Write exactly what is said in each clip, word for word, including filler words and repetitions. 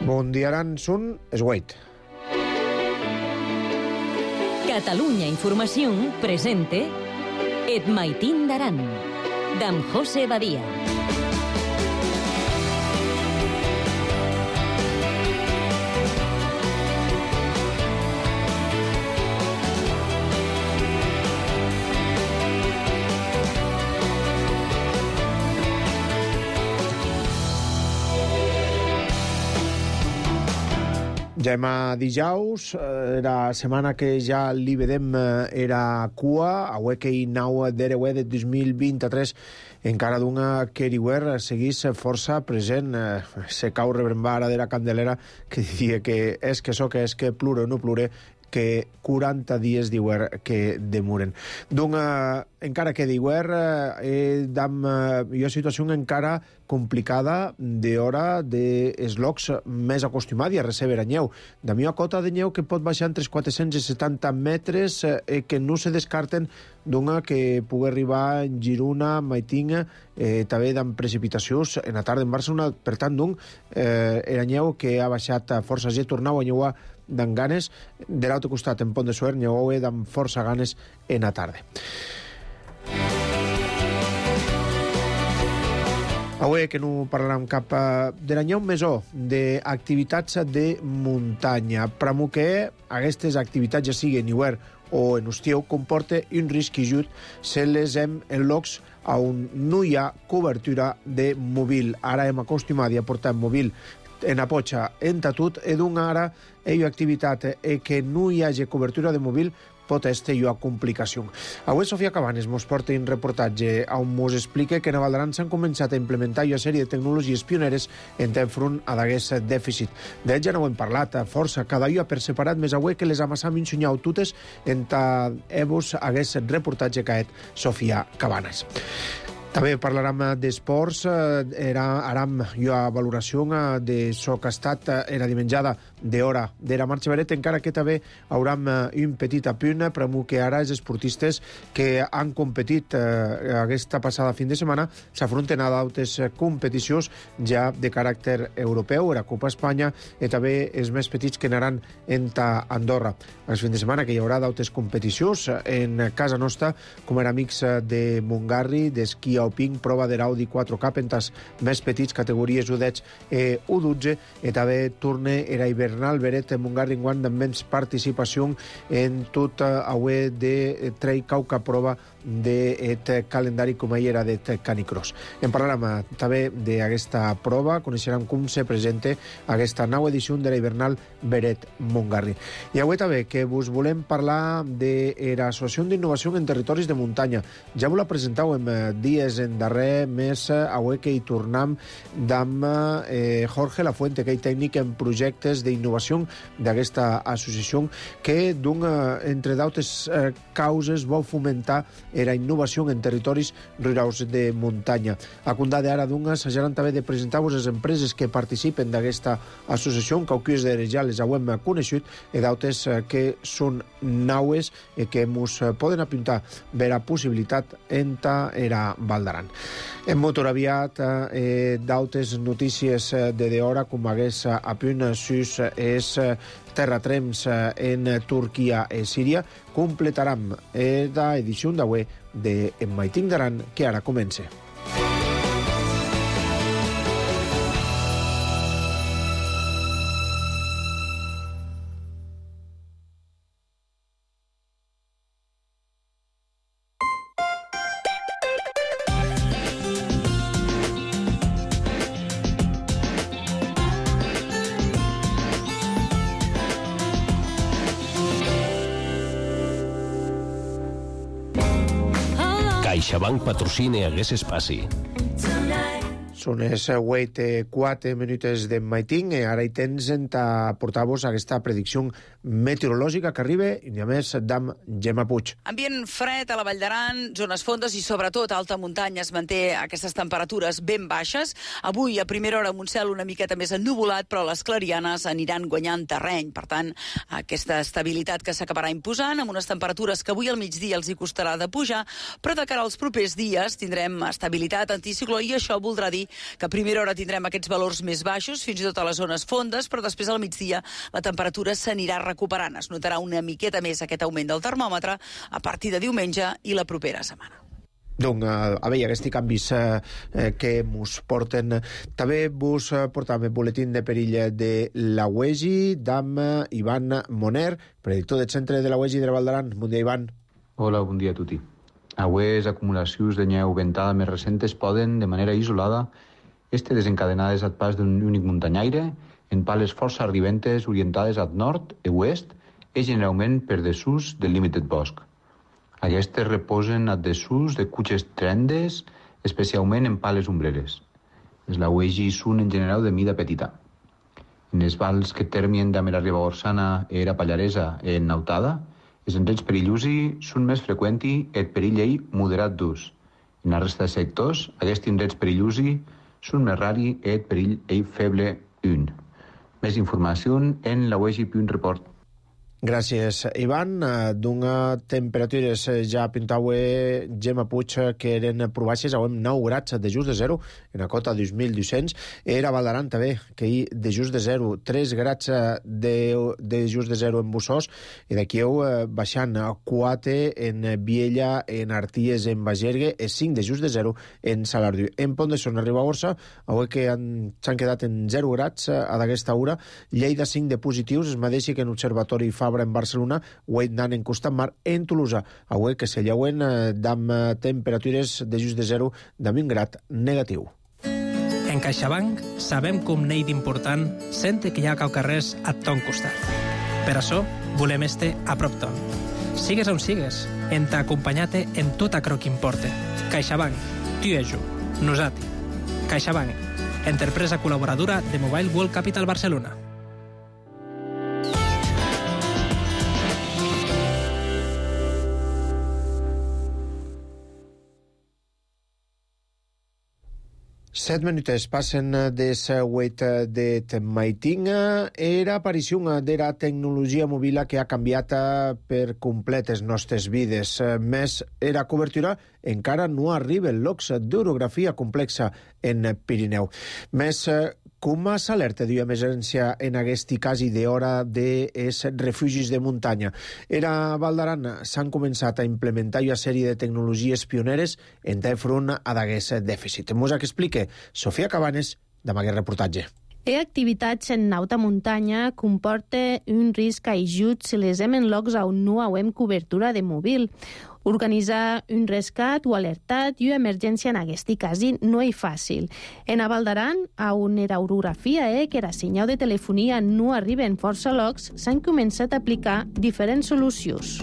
Mundiaran sun esgueit. Catalunya Información presente Et Maitín d'Aran, d'en José Badia. Ja hem a dijous, era setmana que ja li vedem era cua, aué que hi nau d'Ereué de dos mil vint-i-tres encara d'una Keriwer seguís força present. Se cau rebrembar ara de la Candelera que diria que és que so que és que plure o no plure, que quaranta dies diuer que demoren. Donc, eh, encara que diuer, eh, dam eh, una situació encara complicada d'hora d'eslocs més acostumadi a recebre anyeu. De mi a cota de nyeu que pot baixar entre quatre-cents setanta metres eh, que no se descarten d'una que pugui arribar en Girona, Maitín, eh, també d'en precipitacions en la tarda en Barcelona. Per tant, doncs, eh, era nyeu que ha baixat força, ja tornau a nyeuar d'en ganes, de l'altre costat en Pont de Suert nyeu d'en força ganes en la tarda. Avui que no parlarem cap de l'anyeu mesó d'activitats de muntanya. Pramo que aquestes activitats, ja sigui en hivern o en estiu, comporta un risc i jut se les hem en llocs on no hi ha cobertura de mòbil. Ara hem acostumat a portar mòbil en a potxa en tatut, e d'un ara hi ha activitat e que no hi hagi cobertura de mòbil pot este hi ha complicació. Avui Sofia Cabanes mos porta un reportatge on mos explica que en Val d'Aran s'han començat a implementar una sèrie de tecnologies pioneres en fer front a d'aquest dèficit. D'ell ja no ho hem parlat força, cada dia per separat, més avui que les amassam insunyau totes en ta ebos hagués reportatge caet Sofia Cabanes. També parlarem d'esports, era aram una valoració de so que ha estat era dimenjada d'hora de la marxa veret, encara que també hauram un petit apunt per que ara els esportistes que han competit eh, aquesta passada fin de setmana s'afronten a d'altres competicions ja de caràcter europeu, la Copa Espanya, i també els més petits que anaran en ta Andorra. Aquest fin de setmana que hi haurà d'altres competicions en casa nostra, com era amics de Montgarri, d'esquí alpin, prova de l'Audi quatre K en tas més petits, categories U deu i U dotze, i també torne era hivernal veret Montgarri enguant amb menys participació en tot aué de trail cauca prova d'aquest calendari com ahir era de Canicross. En parlarem també d'aquesta prova, coneixerem com se presenta aquesta nova edició de la hivernal Beret Montgarri. I avui també que vos volem parlar de l'Associació d'Innovació en Territoris de Muntanya. Ja vos la presentau en dies en darrer mes, avui que hi tornam d'amb eh, Jorge Lafuente, que és tècnic en projectes d'innovació d'aquesta associació que, d'un, entre d'altres eh, causes, vol fomentar la innovació en territoris rurals de muntanya. A Condà d'ara, d'un, s'hajaran també de presentar-vos les empreses que participen d'aquesta associació, que algunes de ja les hem coneixut, i d'altres que són naues i que ens poden apuntar per la possibilitat en ta era Val d'Aran. En motor aviat, eh, d'altres notícies de d'hora, com hagués a punt sus és terratrems en Turquia i Síria, completarem la edició d'avui de En Maitín d'Aran, que ara comença. CaixaBank patrocina hagués espaci. Són les vuit i quatre minuts de Maitín i ara hi tens en ta portar-vos aquesta predicció meteorològica que arriba i a més d'am Gemma Puig. Ambient fred a la Vall d'Aran, zones fondes i sobretot a alta muntanya es manté aquestes temperatures ben baixes. Avui a primera hora amb un cel una miqueta més ennuvolat, però les clarianes aniran guanyant terreny. Per tant, aquesta estabilitat que s'acabarà imposant amb unes temperatures que avui al migdia els hi costarà de pujar, però de cara als propers dies tindrem estabilitat, anticicló, i això voldrà dir que a primera hora tindrem aquests valors més baixos, fins i tot a les zones fondes, però després al migdia la temperatura s'anirà recuperant. Es notarà una miqueta més aquest augment del termòmetre a partir de diumenge i la propera setmana. Donc, a veure, aquests canvis eh, que mos porten. També vos portam el boletín de perill de la U E G I, d'Am Ivan Moner, predictor del centre de la U E G I de la Val d'Aran. Bon dia, Ivan. Hola, bon dia a tutti. Aues acumulacions de neu ventada més recentes poden, de manera isolada, estar desencadenades al pas d'un únic muntanyaire en pales força arribentes orientades al nord i oest i generalment per dessús del límit del bosc. Aquestes reposen a dessús de cutxes trendes, especialment en pales ombreres. Les la U E G I són en general de mida petita. En els vals que terminen de la Ribagorçana i la Pallaresa en Nautada, els indrets perillosi són més freqüents i el perill ei moderat d'ús. En la resta de sectors, aquests indrets perillosi són més rari i el perill ei feble un. Més informació en la U E G I punt report. Gràcies, Ivan. D'una temperatures ja pintaue Gemma Puig que eren probaixes, avui nou grads de just de zero en la cota dos mil dos-cents. Era Val d'Aran també, que hi de just de zero, tres grads de, de just de zero en Bussós, i d'aquí heu baixant quatre en Viella, en Arties, en Bagergue, i cinc de just de zero en Salardiu. En Pont de Son, a Ribagorça, avui que s'han quedat en zero grads a d'aquesta hora, Lleida cinc de positius, es mateix que en l'Observatori Fabra en Barcelona, avui anant en Costat Mar en Tolosa, avui que se lleuen amb temperatures de just de zero d'am un grad negatiu. En CaixaBank sabem com n'hi d'important sente que hi ha caucarrers a ton costat. Per això volem este a prop ton. Sigues on sigues, en t'acompanyate en tot acro que importe. CaixaBank, tu i jo, nosati. CaixaBank, empresa col·laboradora de Mobile World Capital Barcelona. Set minutos passen des huit de maitin. Era aparició de la tecnologia mòbil que ha canviat per complet les nostres vides. Més, era cobertura encara no arriba en llocs d'orografia complexa en Pirineu. Més, com s'alerta d'emergència en aquest cas i d'hora dels refugis de muntanya? Era Val d'Aran s'han començat a implementar una sèrie de tecnologies pioneres en fer front a d'aquest dèficit. Mos que explique Sofia Cabanes, amb aquest reportatge. Les activitats en alta muntanya comporta un risc ajut si les hem en llocs on no hem cobertura de mòbil. Organitzar un rescat o alertat i una emergència en aquest cas no és fàcil. En a Val d'Aran, on era orografia eh, que era senyal de telefonia no arriba en força llocs, s'han començat a aplicar diferents solucions.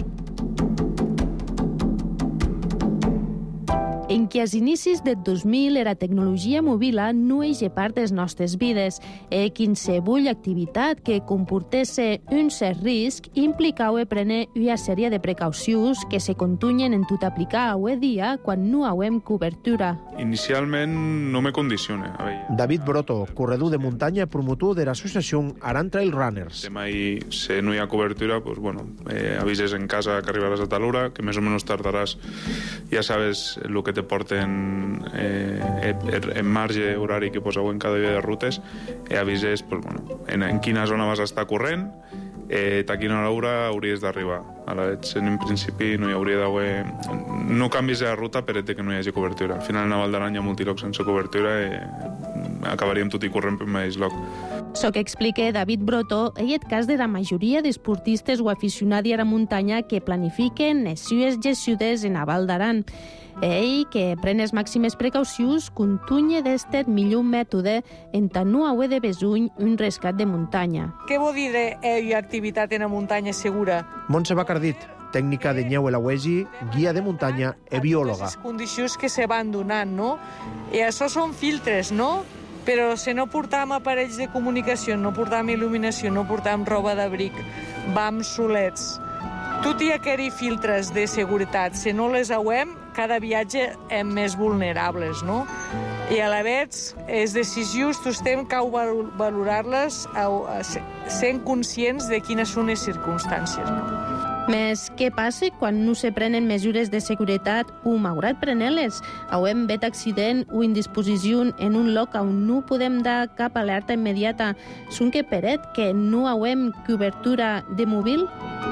En què als inicis del dos mil la tecnologia mòbil no és part de les nostres vides. E qualsevol activitat que comportesse un cert risc implicava prendre una sèrie de precaucions que se contunyen en tot aplicar avui dia quan no hem cobertura. Inicialment no me condiciona. David Broto, corredor de muntanya, promotor de l'associació Aran Trail Runners. Tema i si no hi ha cobertura, pues bueno, eh, avises en casa que arribaràs a tal hora, que més o menys tardaràs, ja sabes el que te porten eh, en marge horari que poseu en cada dia de rutes i avises pues, bueno, en, en quina zona vas estar corrent, eh, a quina hora hauries d'arribar. Ara, en principi no hi hauria d'haver... No canvis de ruta per que no hi hagi cobertura. Al final, a Val d'Aran hi ha multilocs sense cobertura i acabaríem tot i corrent per mateix lloc. So que explica David Broto, és el cas de la majoria d'esportistes o aficionats a la muntanya que planifiquen les seues gessudes en a Val d'Aran. Ell, que pren les màximes precaucions, contunya d'este millor mètode en tant no haver de besuny un rescat de muntanya. Què vol dir d'activitat en la muntanya segura? Montse Bacardit, tècnica de neu a la U E G I, guia de muntanya i biòloga. Les condicions que se van donant, no? I això són filtres, no? Però si no portàvem aparells de comunicació, no portàvem il·luminació, no portàvem roba d'abric, vam solets. Tot i aquells filtres de seguretat, si no les hauem, cada viatge hem més vulnerables, no? I a la vegada, les decisions estem cal valorar-les sent conscients de quines són les circumstàncies, no? Més, què passa quan no se prenen mesures de seguretat o malgrat prenent-les? Hauem vet accident o indisposició en un lloc on no podem dar cap alerta immediata. Són que peret que no hauem cobertura de mòbil?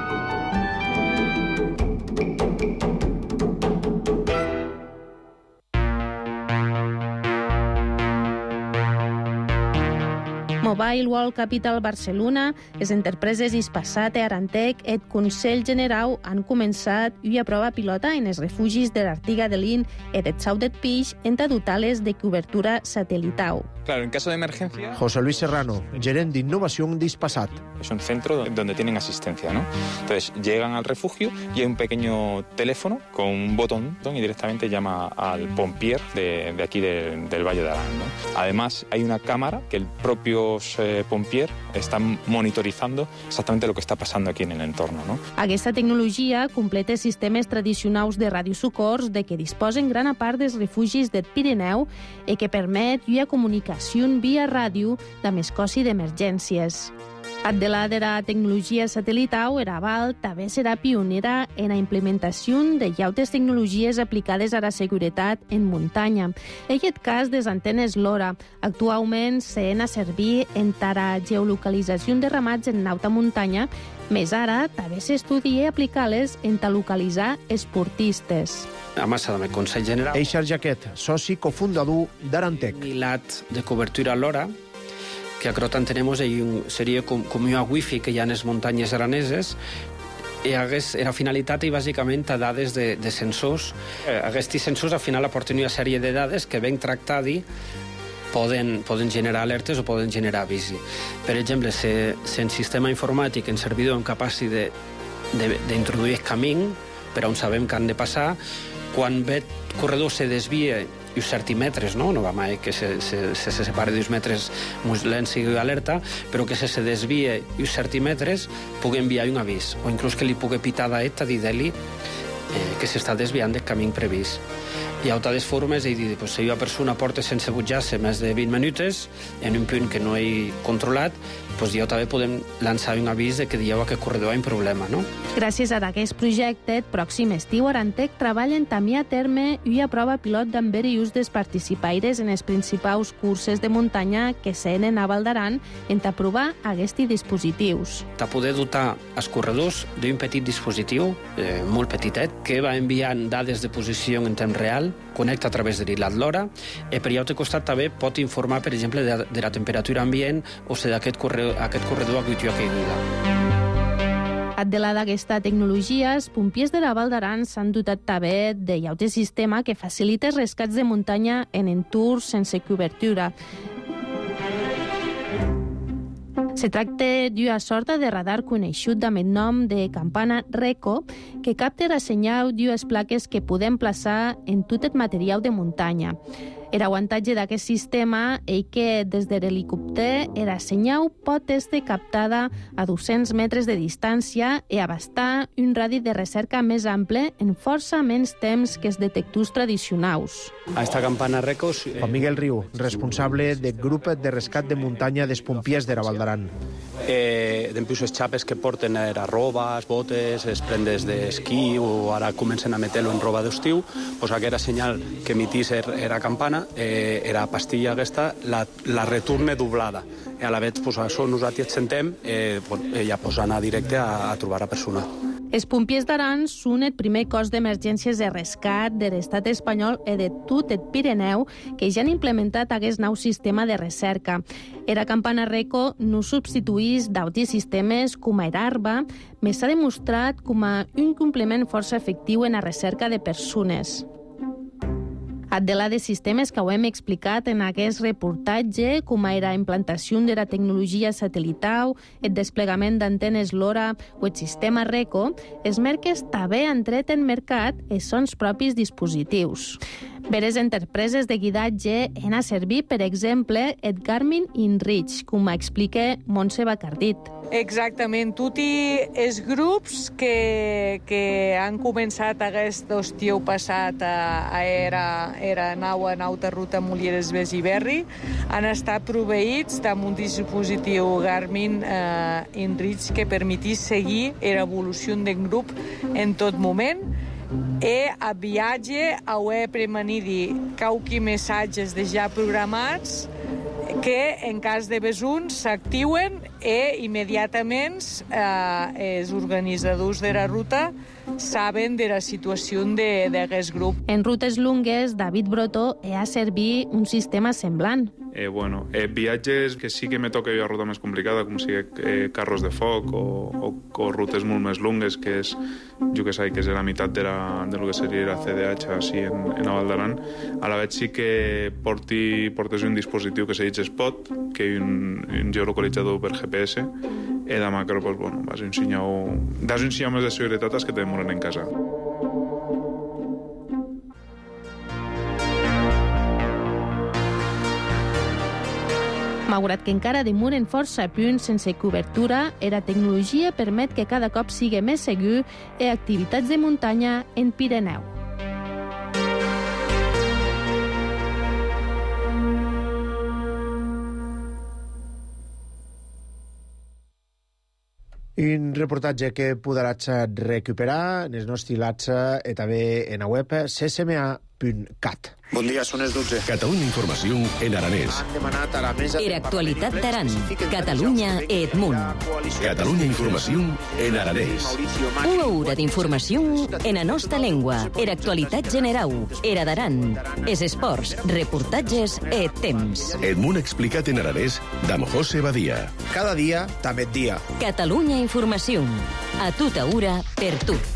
Mobile World Capital Barcelona, les empreses Hispasat i Arantec, el Consell General han començat una prova pilota en els refugis de l'Artiga de l'In i de Sau de Pix en dotar-les de cobertura satelital. Claro, en caso de emergencia... José Luis Serrano, gerent d'innovación de Hispasat. Es un centro donde tienen asistencia, ¿no? Entonces, llegan al refugio y hay un pequeño teléfono con un botón y directamente llama al pompier de, de aquí de, del Valle de Arán, ¿no? Además, hay una cámara que el propio eh, pompier está monitorizando exactamente lo que está pasando aquí en el entorno, ¿no? Aquesta tecnologia completa sistemes tradicionals de radiosocors de que disposen gran part dels refugis del Pirineu i que permet una comunicació via ràdio de més cosi d'emergències. Adela de la tecnologia satelital, Eraval també serà pionera en la implementació de llautes tecnologies aplicades a la seguretat en muntanya. En aquest cas, des antenes LoRa. Actualment s'han a servir en la geolocalització de ramats en alta muntanya, més ara també s'estudia aplicar-les en localitzar esportistes. A massa del Consell General. Eixar Jaquet, soci cofundador d'Arantec. Milat de cobertura LoRa, que acrotant tenemos un, seria com, com una wifi que hi ha en les muntanyes araneses, i hagués, era finalitat i bàsicament a dades de, de sensors. Eh, aquests sensors al final aporten una sèrie de dades que ben tractadi poden, poden generar alertes o poden generar avisi. Per exemple, si, si en sistema informàtic, en servidor, en capaci d'introduir camí per on sabem que han de passar, quan ve el corredor se desvia i uns centímetres, no? No va mai que se, se, se, se separe d'uns metres molt lent sigui alerta, però que se se desvia i uns centímetres pugui enviar un avís, o inclús que li pugui pitar d'aet a dir-li eh, que s'està desviant del camí previst. Hi ha altres formes de dir, pues, si una persona porta sense butjar-se més de vint minuts en un punt que no he controlat, pues ja també podem lançar un avís de que dieu que el corredor hi ha un problema, no? Gràcies a aquest projecte, pròxim estiu, Arantec treballen també a terme una prova pilot d'enverius dels participaires en els principals curses de muntanya que s'enen a Val d'Aran en provar aquests dispositius. De poder dotar els corredors d'un petit dispositiu, eh, molt petitet, que va enviant dades de posició en temps real, connecta a través de l'Ilat LoRa, i per l'altre costat també pot informar, per exemple, de, de la temperatura ambient o si d'aquest corredor, aquest corredor ha hagut una caiguda. Adela d'aquesta tecnologia, els pompiers de la Val d'Aran s'han dotat també de llaute sistema que facilita els rescats de muntanya en entorns sense cobertura. Se tracta d'una sorta de radar coneixut amb el nom de campana RECO que capta el senyal d'unes plaques que podem plaçar en tot el material de muntanya. El avantatge d'aquest sistema és que des de l'helicòpter la senyal pot ser captada a dos-cents metres de distància i abastar un radi de recerca més ample en força menys temps que els detectors tradicionals. A esta campana RECO... Eh... Juan Miguel Riu, responsable del grup de rescat de muntanya dels pompiers de la Val d'Aran. Eh, Dempuix les xapes que porten era roba, botes, les prendes d'esquí o ara comencen a meter-lo en roba d'estiu, pues aquesta senyal que emitís era campana, eh, era pastilla aquesta, la, la retorne doblada. I a la vegada, pues, això nosaltres sentem, eh, ja pues, anar directe a, a trobar a persona. Els pompiers d'Aran són el primer cos d'emergències de rescat de l'estat espanyol i de tot el Pirineu que ja han implementat aquest nou sistema de recerca. Era campana RECO no substituís d'altres sistemes com era ARBA, més s'ha demostrat com a un complement força efectiu en la recerca de persones. Adela de sistemes que ho hem explicat en aquest reportatge, com era la implantació de la tecnologia satelital, el desplegament d'antenes LoRa o el sistema RECO, els merques també han tret en mercat els sons propis dispositius. Veres empreses de guidatge han a servir, per exemple, el Garmin InReach, com explica Montse Bacardit. Exactament. Tots els grups que, que han començat aquest estiu passat a, a era era nau a nauta ruta Molieres Bes i Berri, han estat proveïts amb un dispositiu Garmin eh, Inreach que permetís seguir l'evolució del grup en tot moment. E a viatge aué premanidi quauqui missatges de ja programats que en cas de besuns s'actiuen e immediatament eh, els organitzadors de la ruta saben de la situació d'aquest grup. En rutes lungues, David Brotó ha servit un sistema semblant. Eh, bueno, eh, viatges que sí que me toca jo a ruta més complicada, com sigui eh, carros de foc o, o, o rutes molt més lungues, que és, jo que sé, que és la meitat de, la, de lo que seria la C D H així en, en Val d'Aran. A la vegada sí que porti, portes un dispositiu que se diu Spot, que és un, un geolocalitzador per G P S, e de macro, pues, bueno, vas un senyal, das un senyal més de seguretat que te demoren en casa. Malgrat que encara demoren força punts sense cobertura, la tecnologia permet que cada cop sigui més segur i activitats de muntanya en Pirineu. Un reportatge que podràs recuperar en els nostres lats i també en la web c s m a punt cat. Bon dia, són les dotze. Catalunya Informació en aranès. Han demanat a la mesa... Era actualitat d'Aran, Catalunya i Edmunt. Catalunya Informació en aranès. Una hora d'informació en la nostra llengua. Era actualitat general. Era d'Aran. Es esports, reportatges i temps. Edmunt explicat en aranès d'Am José Badia. Cada dia, també et dia. Catalunya Informació. A tota hora, per tot.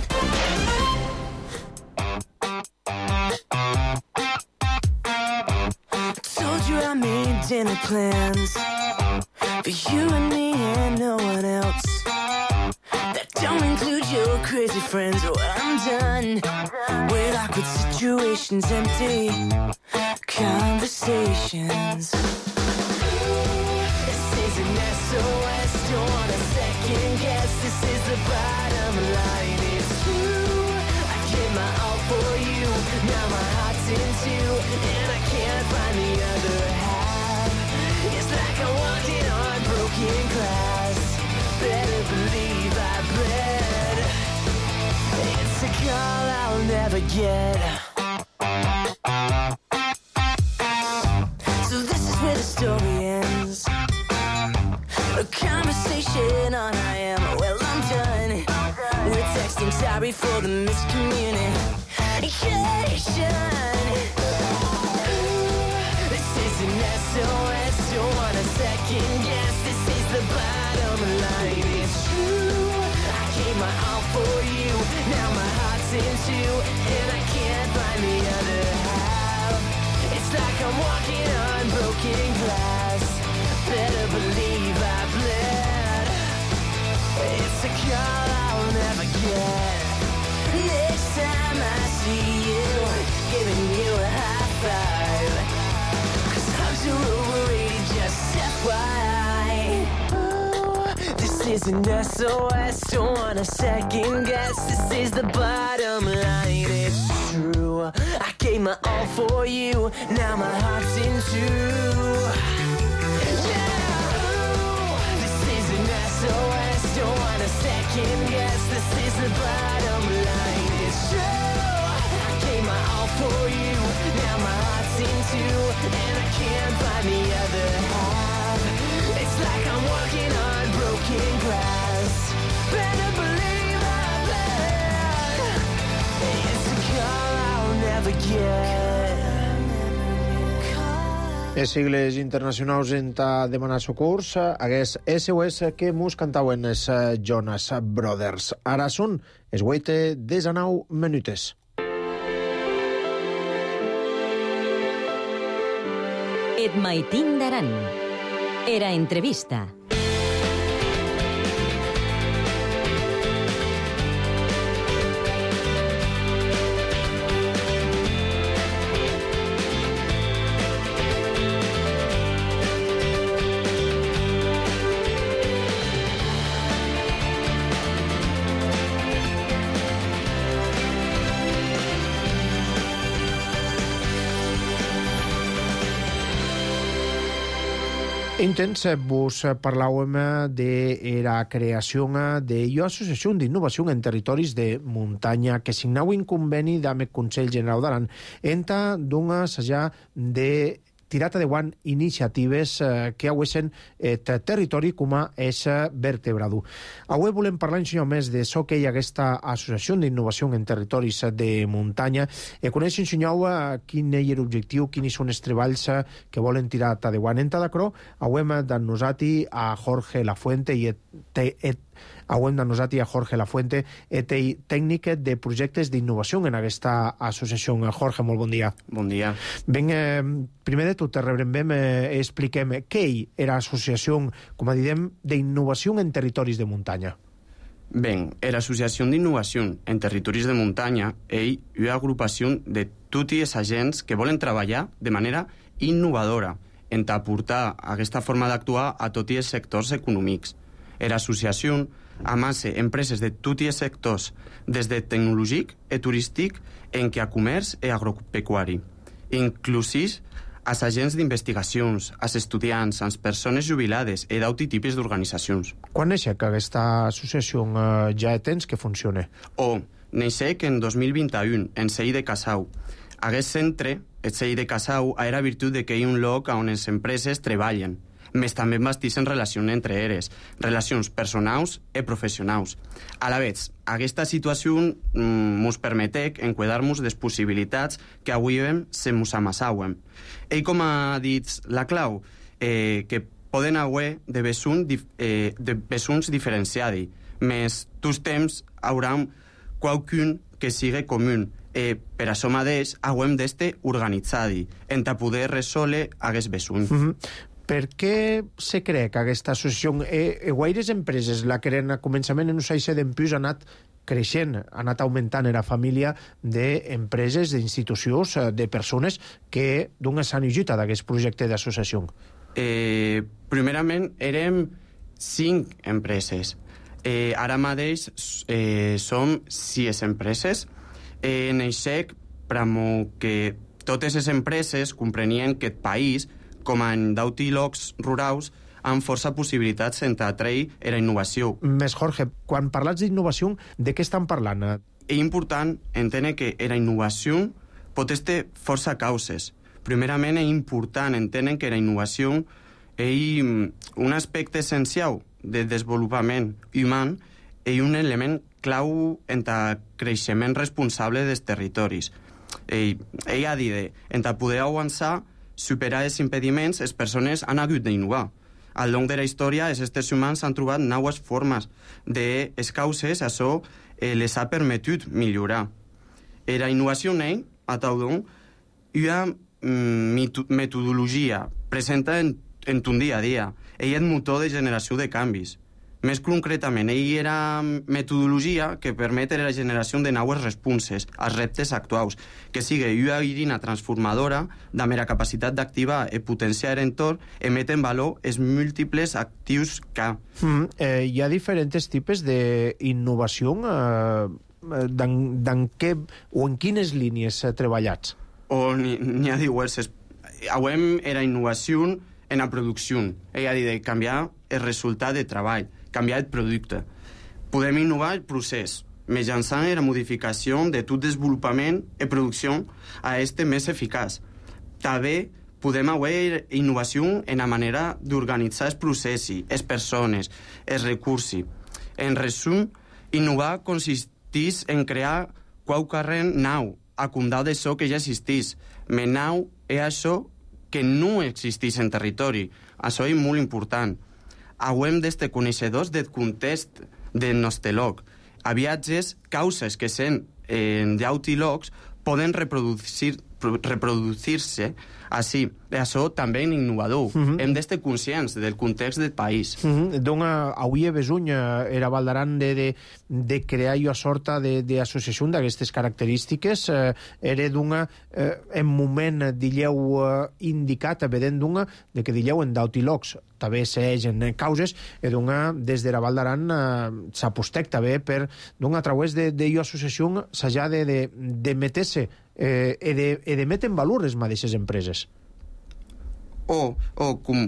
I made dinner plans for you and me and no one else. That don't include your crazy friends. Oh, I'm done with awkward situations, empty conversations. This is an S O S, don't want a second guess. This is the bottom line, it's true. I gave my all for you, now my heart's in two, and I can't find the other half. It's like I'm walking on broken glass. Better believe I bled. It's a call I'll never get. So this is where the story ends. A conversation on I am. Well, I'm done. We're texting sorry for the miscommunication. This is an S O S, don't want a second guess. This is the bottom line, it's true. I gave my all for you, now my heart's in two, and I can't find the other half. It's like I'm walking on broken glass. Better believe I bled. It's a call I'll never get. Next time I see you, giving you a high five. Cause hugs are overrated, just F Y I. Oh, this is an S O S, don't want a second guess. This is the bottom line, it's true. I gave my all for you, now my heart's in two. Don't want a second guess. This is the bottom line. It's true. I gave my all for you. Now my heart's in two, and I can't find the other half. It's like I'm walking on broken glass. Better believe I bled. It's a call I'll never get. Les sigles internacionals en ta demanar socors hagués S O S que mos cantauen els Jonas Brothers. Ara són es huete desanau minutes. Et maitin d'Aran. Era entrevista. Intens vos parlàvem de la creació de l'Associació d'Innovació en Territoris de Muntanya, que signau un conveni amb el Consell General d'Aran enta d'una ja de tirata de guant iniciatives eh, que auesen el territori com a eix vertebrador. Avui volem parlar un senyor més de so que hi ha aquesta Associació d'Innovació en Territoris de Muntanya i conèixer un senyor eh, quin és l'objectiu, quins són els treballs eh, que volen tirar de guant. En Tadacro, avui d'en nosati a Jorge Lafuente i et, et Avui de nosati a Jorge Lafuente, et tècnic de projectes d'innovació en aquesta associació. Jorge, molt bon dia. Bon dia. Ben, eh, primer de tot, rebrem, eh, expliquem què era l'associació, com a diem, d'innovació en territoris de muntanya. Ben, l'Associació d'Innovació en Territoris de Muntanya és una agrupació de tots els agents que volen treballar de manera innovadora en aportar aquesta forma d'actuar a tots els sectors econòmics. L'associació amassa empreses de tots els sectors, des de tecnològic i turístic en què a comerç i agropecuari, inclusive als agents d'investigacions, als estudiants, a les persones jubilades i d'altres tipus d'organitzacions. Quan neix que aquesta associació eh, ja tens que funciona? O, neix en dos mil vint-i-u, en Sei de Casau. Aquest centre, el Sei de Casau, era virtut de que hi ha un lloc on les empreses treballen, més també bastissen relacions entre elles, relacions personals i professionals. A la vegada, aquesta situació ens permet enquadrar-nos les possibilitats que avui se mos amassauen. I com ha dit la clau, eh, que poden haver de vessons eh, de vessons diferenciats, més tots temps hauran qualcun que sigui comú. Eh, per això mateix haurem d'estar organitzats en poder resoldre aquests vessons. Mm-hmm. Per què se cree que aquesta associació... Eh, guaires empreses la creen a començament en un seixer d'empús ha anat creixent, ha anat augmentant la família d'empreses, d'institucions, de persones que d'una s'han ajut d'aquest projecte d'associació? Eh, primerament, érem cinc empreses. Eh, ara mateix eh, som sis empreses. Eh, en això, que totes les empreses comprenien que el país, com en d'altres llocs rurals, amb força possibilitats en atraure la innovació. Més, Jorge, quan parlats d'innovació, de què estan parlant? És important entendre que la innovació pot estar força causes. Primerament, és important entendre que la innovació és un aspecte essencial del desenvolupament humà i un element clau en el creixement responsable dels territoris. Ell ha dit, en poder avançar, superar els impediments, les persones han hagut d'innovar. Al llarg de la història, els éssers humans han trobat noves formes de les causes, això eh, les ha permetut millorar. E la innovació neix, a taudon, una mm, metodologia presenta en, en ton dia a dia. Ell és el motor de generació de canvis. Més concretament, ell era metodologia que permet la generació de noves responses als reptes actuals, que sigui una eina transformadora amb la capacitat d'activar i potenciar l'entorn i emetre en valor els múltiples actius que... Mm, eh, hi ha diferents tipus d'innovació eh, d'en què o en quines línies eh, treballats? O n'hi ha diverses. Avui era innovació en la producció, és a dir, de canviar el resultat de treball, canviar el producte. Podem innovar el procés, mitjançant la modificació de tot desenvolupament i producció a este més eficaç. També podem haver innovació en la manera d'organitzar els processos, les persones, els recursos. En resum, innovar consisteix en crear qualque nou, a condau d'això que ja existeix. Mais nou és això que no existeix en territori. Això és molt important. Hauem d'estar coneixedors del context del nostre lloc. A viatges, causes que sent en d'altres llocs poden reproducir, reproducir-se així. Això també és innovador. Mm-hmm. Hem d'estar conscients del context del país. Mm-hmm. Donc, avui a Besuny era Val d'Aran de, de, de crear una sorta d'associació d'aquestes característiques. Eh, era d'una, eh, en moment, dilleu, eh, indicat, vedent d'una, de que dilleu en d'altres llocs també s'egen causes, i d'una, des de la Val d'Aran eh, s'apostec també per, d'una, a través d'una associació s'ha de, de, de meter-se eh, i de, de metre en valor les mateixes empreses. O, o com,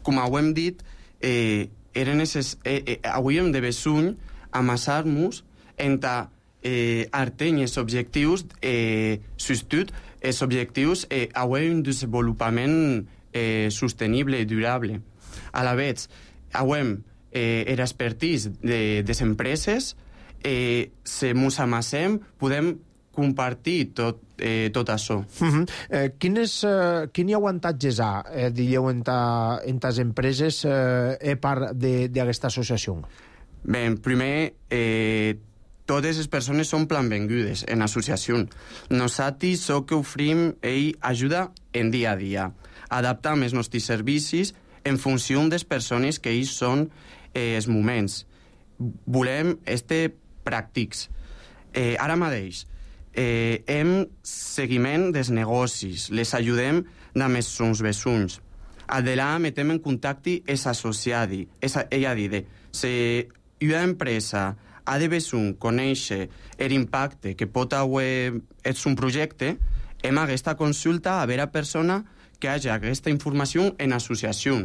com ho hem dit, eh, eren esses, eh, eh, hauríem de besuny amassar-nos entre eh, arteny els objectius, eh, substitut els objectius eh, a un desenvolupament eh, sostenible i durable. A la vegada, hauem eh, l'expertise de les empreses, eh, se mos amassem, podem compartir tot, eh, tot això. Uh-huh. eh, quines, eh, quins avantatges ha, eh, diríeu, en les empreses eh, a part d'aquesta associació? Bé, primer, eh, totes les persones són benvingudes en l'associació. Nosaltres so que oferim ell ajuda en dia a dia. Adaptam els nostres servicis en funció de les persones que ells són eh, els moments. Volem este pràctics. Eh, ara mateix, eh, hem seguiment dels negocis, les ajudem amb els seus besuns. Adelà metem en contacte és associadi. Ella ha dit, si una empresa ha de besun conèixer l'impacte que pot haver és un projecte, hem aquesta consulta a veure persona que hagi aquesta informació en associació.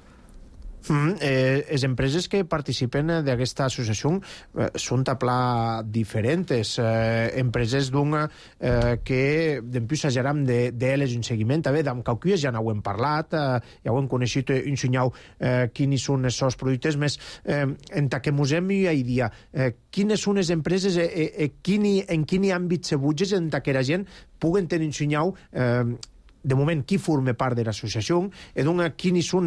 Mm, eh, les empreses que participen d'aquesta associació eh, són a pla diferents. Eh, empreses d'una eh, que d'empús ajaram d'elles un seguiment. A veure, amb qualcues ja n'ho hem parlat, eh, ja ho hem coneixit un senyau eh, quins són els seus productes, més eh, en que mos hem una idea. Eh, quines són les empreses, eh, eh, quini, en quin àmbit se butges en que la gent puguen tenir un senyau eh, de moment, qui forma part de l'associació i doncs quines són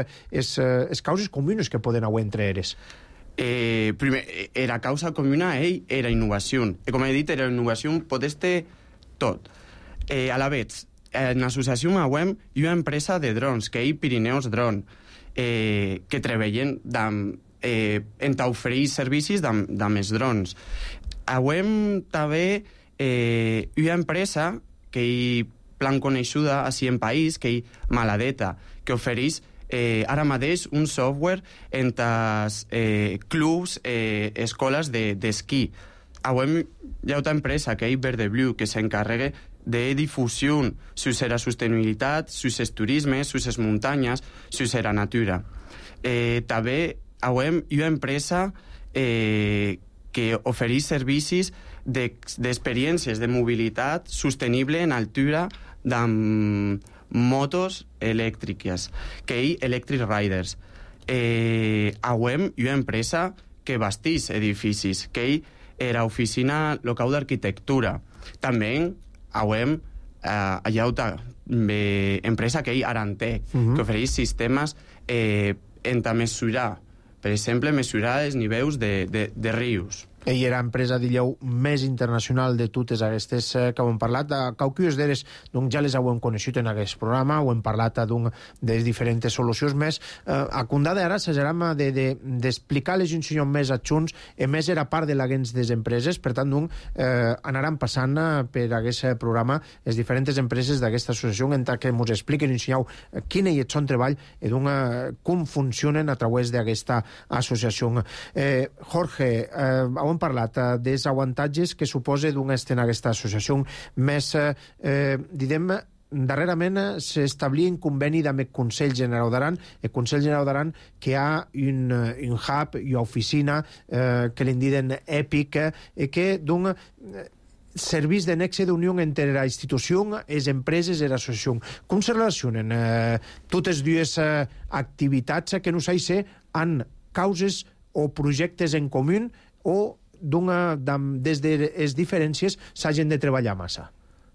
les causes comunes que poden haver entre elles? Eh, primer, la causa comuna ell era innovació. I com he dit, la innovació pot estar tot. Eh, a la vegada, en l'associació web hi ha una empresa de drons, que és Pirineus Drone, eh, que treballen eh, en oferir servicis amb els drons. Hem també eh, una empresa que hi plan coneixuda així en país, que hi Maladeta, que ofereix eh, ara mateix un software entre eh, clubs, eh, escoles d'esquí. De, Avui hi ha una empresa que és Verde Blue, que s'encarrega de difusió sobre la sostenibilitat, sobre el turisme, sobre les muntanyes, sobre la natura. Eh, també hi ha una empresa eh, que ofereix servicis d'experiències de, de mobilitat sostenible en altura amb motos elèctriques, que hi Electric Riders. Eh, Auem hi ha una empresa que bastís edificis, que hi era oficina local d'arquitectura. També auem eh, hi ha una eh, empresa que hi Arantec, uh-huh. que ofereix sistemes eh, en mesurar, per exemple, mesurar els nivells de, de, de rius. Ell era empresa, diríeu, més internacional de totes aquestes eh, que hem parlat. Qualcues d'elles doncs, ja les hem coneixut en aquest programa, ho hem parlat de les diferents solucions més. Eh, a Condada ara s'ajaram d'explicar de, de, les un més adjunts, i més era part de l'agents de les empreses, per tant, doncs, eh, anaran passant per aquest programa les diferents empreses d'aquesta associació en què ens expliquen un senyor quin és el seu treball i doncs, com funcionen a través d'aquesta associació. Eh, Jorge, eh, hem parlat eh, dels avantatges que suposa d'un estar en aquesta associació. Més, eh, direm, darrerament s'establia un conveni amb el Consell General d'Aran, el Consell General d'Aran que hi ha un, un hub i una oficina eh, que li diuen EPIC, i que dona servís de nexe d'unió entre la institució, les empreses i l'associació. Com se relacionen eh, totes dues eh, activitats que no s'ha de ser en causes o projectes en comú o d'una, des de les diferències s'hagin de treballar massa?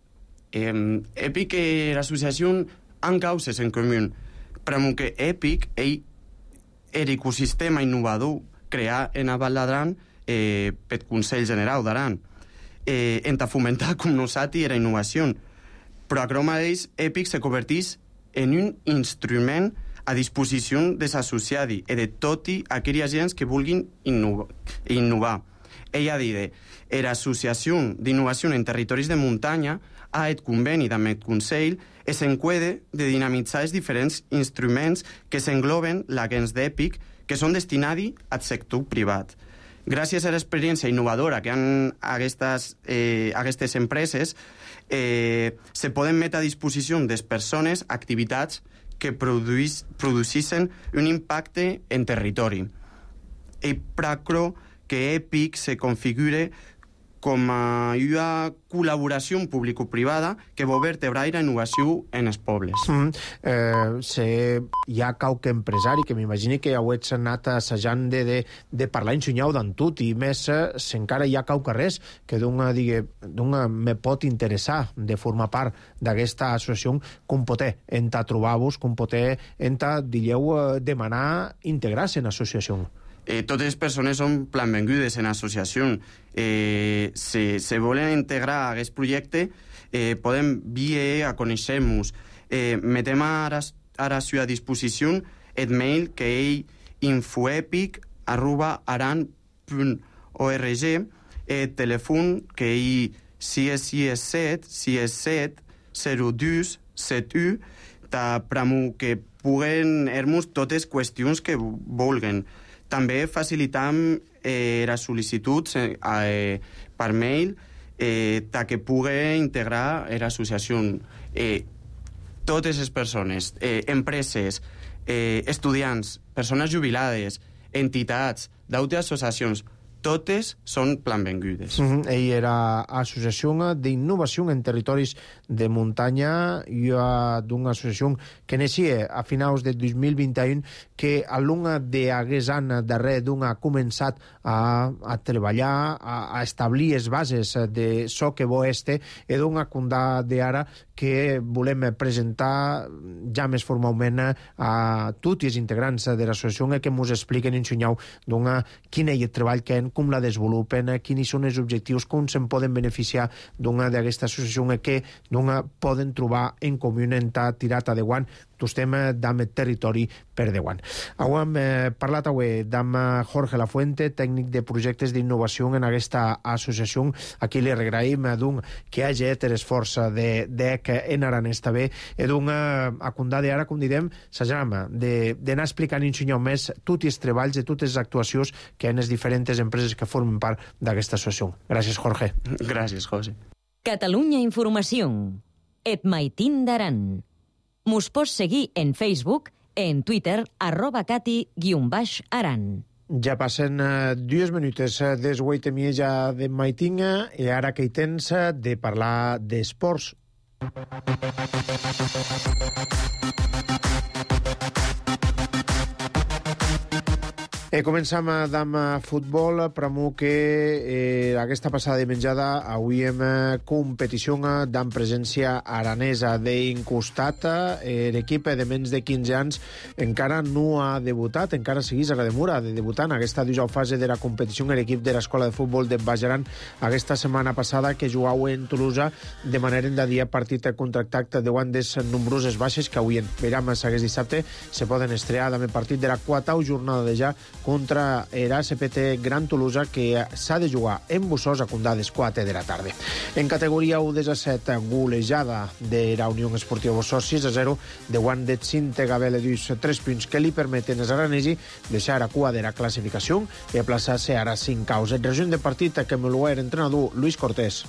Eh, EPIC i l'associació han causes en comú, però que EPIC és l'ecosistema innovador creat en Aval d'Aran eh, pel Consell General d'Aran. Eh, en fomentar com nosaltres la innovació. Però a mateix EPIC se converteix en un instrument a disposició dels associats i de tots aquells agents que vulguin innovar. innovar. Ella ha dit, l'associació d'innovació en territoris de muntanya ha et conveni amb el Consell i s'encuede de dinamitzar els diferents instruments que s'engloben l'agents d'EPIC que són destinats al sector privat. Gràcies a l'experiència innovadora que han aquestes, eh, aquestes empreses, eh, se poden metre a disposició de les persones activitats que produís, produïssin un impacte en territori. I pracro que EPIC se configure com a una col·laboració público-privada que vol vertebrar la innovació en els pobles. Mm, eh, se, hi ha qualque empresari que m'imagini que heu anat assajant de, de, de parlar en xunyau d'en tot, i més eh, si encara hi ha qualque res que d'una, digue, d'una me pot interessar de formar part d'aquesta associació, com poder enta trobar-vos, com poder enta, digueu, eh, demanar integrar-se en l'associació. Eh, totes les persones són plan benvingudes en l'associació. Eh, si se volen integrar a aquest projecte, eh, podem vir a conèixer-nos. Eh, metem ara, ara a seva disposició el mail que és infoepic arroba aran punt org, el telèfon que és sis sis set sis set zero dos set u, per que puguen fer-nos totes les qüestions que vulguin. També facilitam eh, les sol·licituds eh, per mail eh, que pugui integrar l'associació. Eh, totes les persones, eh, empreses, eh, estudiants, persones jubilades, entitats, d'altres associacions, totes són plan benvingudes. Mm-hmm. Ell era Associació d'Innovació en Territoris de Muntanya, i d'una associació que naixia a finals de dos mil vint u, que a l'una d'aquest any darrer d'un ha començat a, a treballar, a, a establir les bases de so que bo este, i d'un condà d'ara que volem presentar ja més formalment a tots els integrants de l'associació que ens expliquen en xunyau d'una quin és el treball que han, com la desenvolupen, quins són els objectius, com se'n poden beneficiar d'una d'aquesta associació que d'una poden trobar en comú en tirat a Deguant, estem d'am territori per Deguant. Hem eh, parlat avui d'am Jorge Lafuente, tècnic de projectes d'innovació en aquesta associació. Aquí li regraïm d'un que hagi fet l'esforç de, de que en aranès també, i d'un a condà d'ara, com direm, s'agram d'anar explicant en xunyau més tots els treballs i totes les actuacions que en les diferents empreses que formen part d'aquesta associació. Gràcies, Jorge. Gràcies, José. Catalunya Informació. Et maitin d'Aran. Mos pots seguir en Facebook, en Twitter, arroba cati guion baix aran. Ja passen uh, dues minutes uh, des vuit i mitja de maitinga, i ara que hi tens uh, de parlar d'esports. E començam amb futbol, pramo que eh, aquesta passada dimenjada avui hem competició d'am presència aranesa d'incostat. Eh, l'equip de menys de quinze anys encara no ha debutat, encara seguís a la demora de debutar en aquesta dijous fase de la competició en l'equip de l'escola de futbol de Bajaran aquesta setmana passada, que jugau en Tolosa de manera en dia partit contractat de guandes nombroses baixes que avui en veram aquest dissabte se poden estrear també partit de la quarta jornada de ja contra era S P T Gran Tolosa, que s'ha de jugar en Bussós a condades quatre de la tarda. En categoria u disset, golejada de la Unió Esportiva Bussós sis a zero, de guant de Cinte Gabele dus tres punts que li permeten als aranesi deixar a cua de la classificació i aplaçar-se ara cinc caus. El resum de partit que me l'ha entrenador Luis Cortés.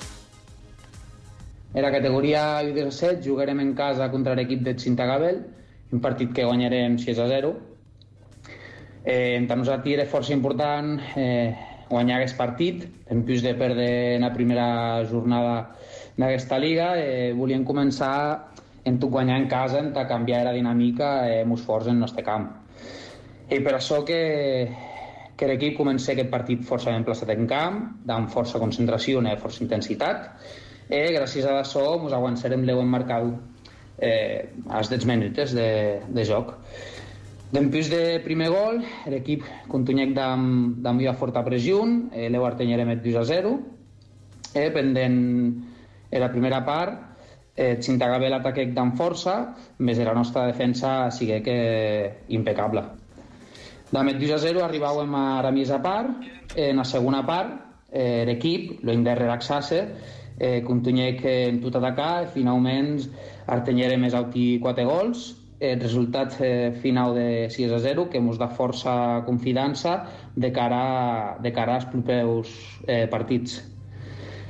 En la categoria u disset jugarem en casa contra l'equip de Cinte Gabel, un partit que guanyarem sis a zero. Eh, per nosaltres era força important eh, guanyar aquest partit, en plus de perdre en la primera jornada d'aquesta liga. Eh, volíem començar en tot guanyar en casa, en canviar la dinàmica eh, molt forts en el nostre camp. I per això que, que l'equip comença aquest partit força ben plaçat en camp, amb força concentració i força intensitat. I gràcies a això ens aguantarem l'heu emmarcat eh, als deu minuts de, de joc. Després de primer gol, l'equip continuec amb una forta pressió, eh, l'heu artenyerem dos a zero. Eh, pendent en la primera part, eh, Cinte Gabel ataquec amb força, més la nostra defensa sigui que impecable. Amb dos a zero arribàvem a la mitja part. En la segona part, eh, l'equip, l'hem de relaxar-se, eh, continuec en tot atacar, finalment artenyerem més alti quatre gols. El resultat eh, final de sis a zero, que ens da força confiança de cara, de cara als propers eh, partits.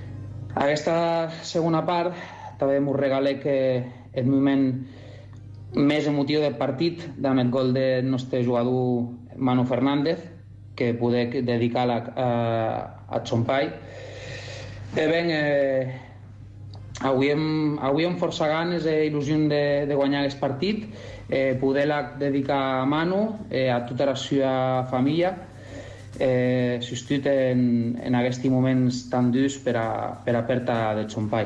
Aquesta segona part també ens regala que el moment més emotiu del partit, amb el gol del nostre jugador Manu Fernández, que poder dedicar a, a, a Chompai. Eh, ben, eh, avui, hem, avui amb força ganes i il·lusió de, de guanyar aquest partit, eh, poder-la dedicar a Manu, eh, a tota la seva família, eh, substituït en, en aquests moments tan durs per a, per a perdre de Chompai.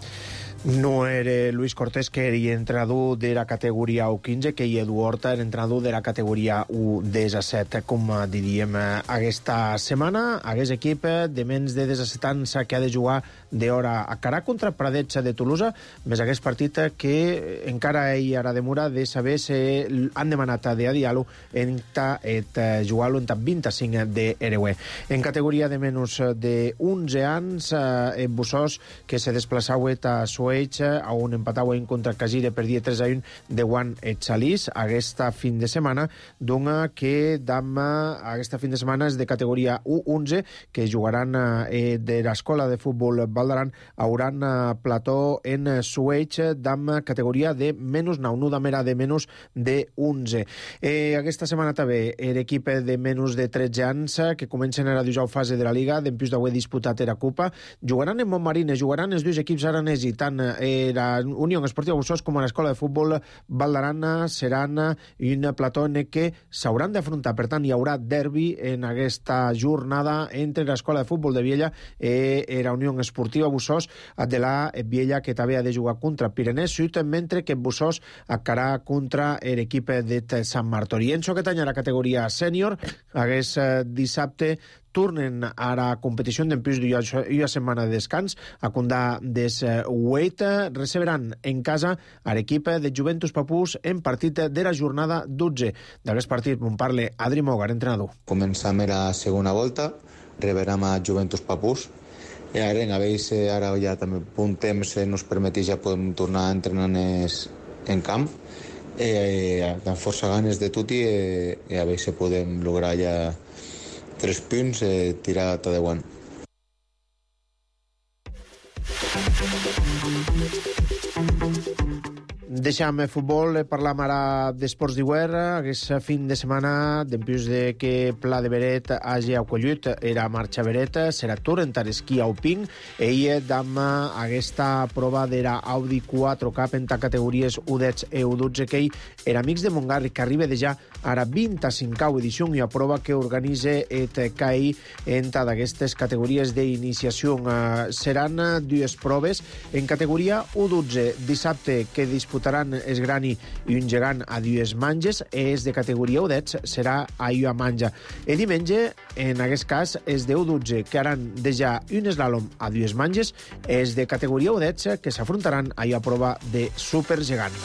No era Luis Cortés, que era entrenador de la categoria U quinze, que Edu Horta era entrenador de la categoria U disset. Com diríem, aquesta setmana, aquest equip de menys de disset anys que ha de jugar d'hora a cara contra Pradets de Tolosa, més aquest partit que encara ell ara demora de saber si han demanat de Adialo en et jugar-lo en vint-i-cinc d'Ereuer. En categoria de menys de onze anys, eh, Bussós, que se desplaçava a Suez, a un empatau en contra Casire per dia tres a un de Juan Etxalís aquesta fin de setmana, dona que dama aquesta fin de setmana és de categoria U onze, que jugaran eh, de l'escola de futbol Valdaran, hauran eh, plató en Sueig d'am categoria de menys nou, no d'amera de menys de onze. Eh, aquesta setmana també l'equip de menys de tretze anys que comencen a la dijous fase de la Liga, d'empius d'avui disputat era Copa, jugaran en Montmarines, jugaran els dos equips aranès i tant Eh, la Unió Esportiva Bussós com a l'escola de futbol Valdarana seran un plató en què s'hauran d'afrontar. Per tant, hi haurà derbi en aquesta jornada entre l'escola de futbol de Viella i la Unió Esportiva Bussós de la Viella, que també ha de jugar contra Pirenès Sud, mentre que Bussós acarà contra l'equip de Sant Martori. En això que tanya la categoria sènior, hagués dissabte tornen a la competició d'empius d'una setmana de descans, a Condà des Huet, receberan en casa a l'equip de Juventus Papús en partit de la jornada dotze. D'aquest partit m'en parla Adri Mogar, entrenador. Començam la segona volta, reberem a Juventus Papús, i ara, a veure, ara ja també un temps ens permeteix ja podem tornar a entrenar en camp, eh, amb força ganes de tot i, i a veure si podem lograr ja tres punts, eh, tirar tot de guant. Deixam el futbol, parlam ara d'esports d'hivern. Aquest fin de setmana, d'empius de que Pla de Beret hagi acollit era marxa Beret, serà tour en esquí alpin. Ell dam aquesta prova de la Audi quatre Cup en categories U dotze i U dotze, que ell era amics de Montgarri, que arriba de ja a la vint-i-cinquena edició i a prova que organitza et K I en d'aquestes categories d'iniciació. Seran dues proves en categoria U dotze, dissabte, que disputaran es grani i un gegant a dues manges, és de categoria U dotze, serà a una manja. El diumenge, en aquest cas, és de U dotze, que haran de ja un slalom a dues manges, és de categoria U dotze, que s'afrontaran a una prova de supergegant.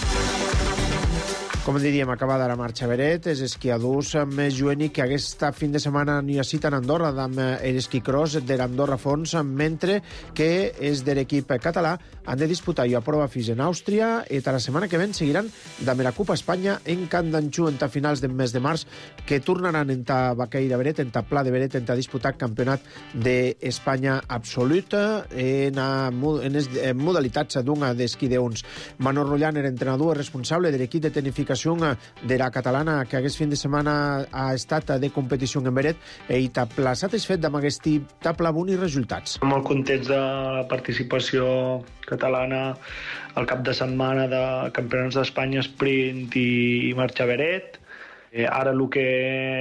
Com diríem, acabada la marxa Beret, els esquiadors més jueni que aquesta fin de setmana n'hi ha cita en Andorra, amb l'esquí cross de l'Andorra Fons, mentre que és de l'equip català han de disputar una prova fis en Àustria i la setmana que ven seguiran amb la Copa Espanya en Can d'Anxú en finals del mes de març, que tornaran en ta Baqueira Beret, en ta Pla de Beret, en ta disputar campionat d'Espanya absolut en, en, en modalitats d'una d'esquí d'uns. Manol Rollan era entrenador responsable de l'equip de tenificació de la catalana, que aquest fin de setmana ha estat de competició en Beret, i t'ha pla satisfet amb aquest table bons resultats. Molt contents de la participació catalana al cap de setmana de campionats d'Espanya sprint i marxa Beret. Eh, ara el que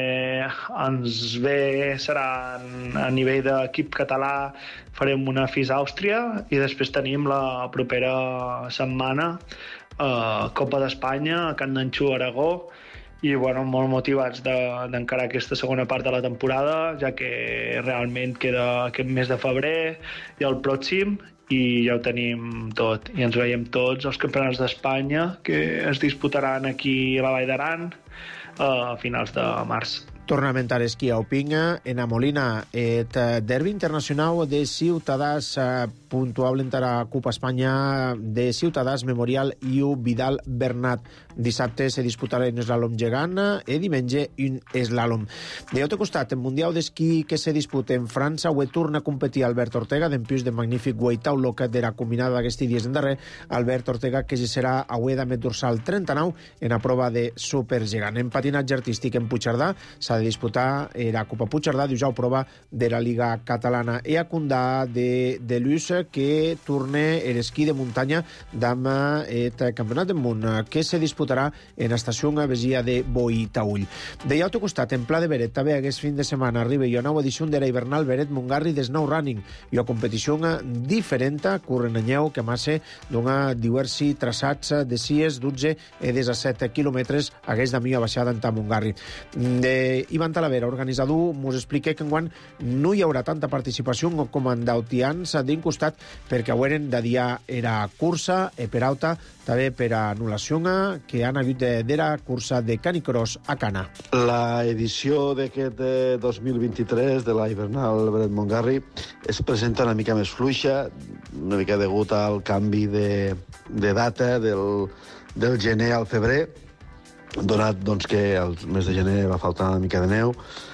ens ve serà a nivell d'equip català, farem una FIS Àustria i després tenim la propera setmana Uh, Copa d'Espanya a Can d'Anxú, Aragó, i bueno, molt motivats d'encarar de, aquesta segona part de la temporada, ja que realment queda aquest mes de febrer i el pròxim, i ja ho tenim tot. I ens veiem tots els campionats d'Espanya que es disputaran aquí a la Vall d'Aran a finals de març. Tornament a l'esquí a Opinga, en Amolina, et derbi internacional de Ciutadans, puntuable en la Copa Espanya de Ciutadans, Memorial i U Vidal Bernat. Dissabte se disputarà un slalom gegant i diumenge un slalom. De l'altre costat, el Mundial d'Esquí que se disputa en França, avui torna a competir Albert Ortega, d'empús de magnífic guaitau loca de la combinada d'aquests dies en darrer. Albert Ortega, que ja serà avui de met dorsal trenta-nou en la prova de supergegant. En patinatge artístic en Puigcerdà s'ha de disputar la Copa Puigcerdà, dijous prova de la Liga Catalana. I a Condà de, de l'U S, que torna l'esquí de muntanya d'am el Campionat del Món, que se disputarà en estació Besia de Boitaull. De l'altre costat, en Pla de Beret, també aquest fin de setmana arriba i una nova edició de la hivernal Beret Montgarri de Snow Running, i una competició diferent, corren anyeu, que massa dona diversi traçats de sis, dotze i disset quilòmetres hagués de millor baixada en Montgarri. De Ivan Talavera, organitzador, mos explica que enguany no hi haurà tanta participació com en dautians d'un costat, perquè avui de dia era cursa, i per alta també per anul·lació que han hagut de, de la cursa de canicross a Cana. La edició d'aquest eh, dos mil vint-i-tres de la hivernal Beret Montgarri es presenta una mica més fluixa, una mica degut al canvi de, de data del, del gener al febrer, donat doncs, que al mes de gener va faltar una mica de neu,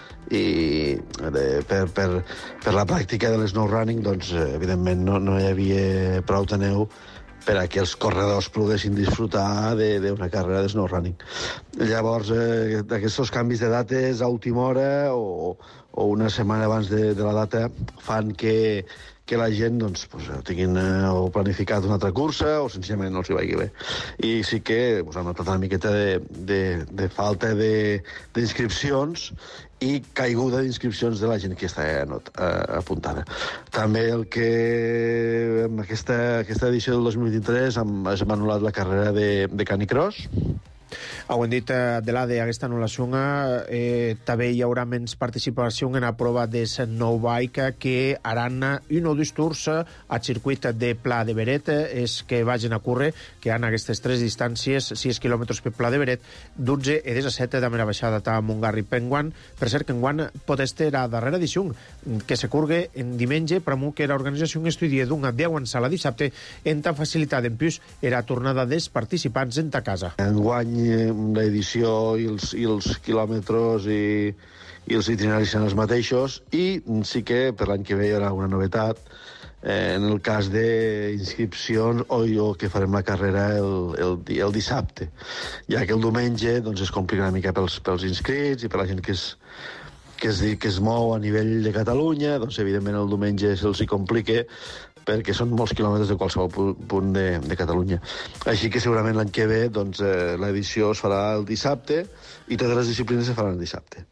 i de, per, per, per la pràctica de l'snow running, doncs, evidentment no, no hi havia prou de neu per a que els corredors poguessin disfrutar d'una carrera de snow running. Llavors, eh, aquests canvis de dates a última hora o, o una setmana abans de, de la data fan que, que la gent doncs, pues, tinguin eh, o planificat una altra cursa o senzillament no els hi vagi bé. I sí que pues, han notat una miqueta de, de, de falta d'inscripcions i caiguda d'inscripcions de la gent que està anot, eh, apuntada. També el que en aquesta, aquesta edició del dos mil vint-i-tres hem, hem anul·lat la carrera de, de canicross. Ho hem dit de la d'aquesta anul·lació, eh, també hi haurà menys participació en la prova de snowbike que haran un o dos tours al circuit de Pla de Beret, és que vagin a córrer, que han aquestes tres distàncies, sis quilòmetres per Pla de Beret, dotze i disset de la baixada a Montgarri. Penguan, per cert, que enguany pot estar la darrera edició, que se curgue en diumenge, però que l'organització estudia d'una deu en sala dissabte, en tan facilitat en plus era tornada dels participants en ta casa. Enguany l'edició i els, i els quilòmetres i, i els itineraris són els mateixos, i sí que per l'any que ve hi haurà una novetat eh, en el cas d'inscripcions o, o que farem la carrera el, el, el dissabte, ja que el diumenge doncs, es complica una mica pels, pels inscrits i per la gent que es, que es, que es mou a nivell de Catalunya, doncs evidentment el diumenge se'ls hi complica perquè són molts quilòmetres de qualsevol punt de, de Catalunya. Així que segurament l'any que ve doncs, eh, l'edició es farà el dissabte i totes les disciplines es faran el dissabte.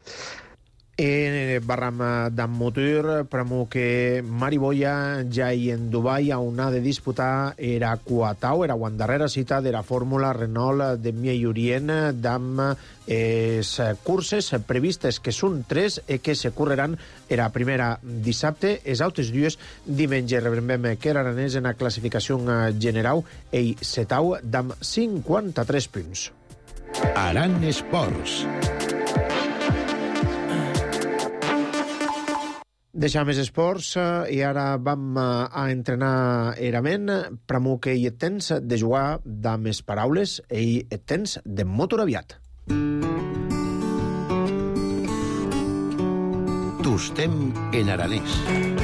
En Barram d'en Motor, premo que Mariboia ja hi en Dubai on ha de disputar era Cuatau, era la darrera cita de la Fórmula Renault de Miei Orient d'amb les curses previstes, que són tres i que se correran era primera dissabte, els altres dies diumenge. Rebrem que era aranès en la classificació general i setau d'amb cinquanta-tres punts. Aran Esports. Deixam els esports i ara vam a entrenar erament, pramo que hi et tens de jugar amb les paraules i et tens de motor aviat. Tostem en aranès.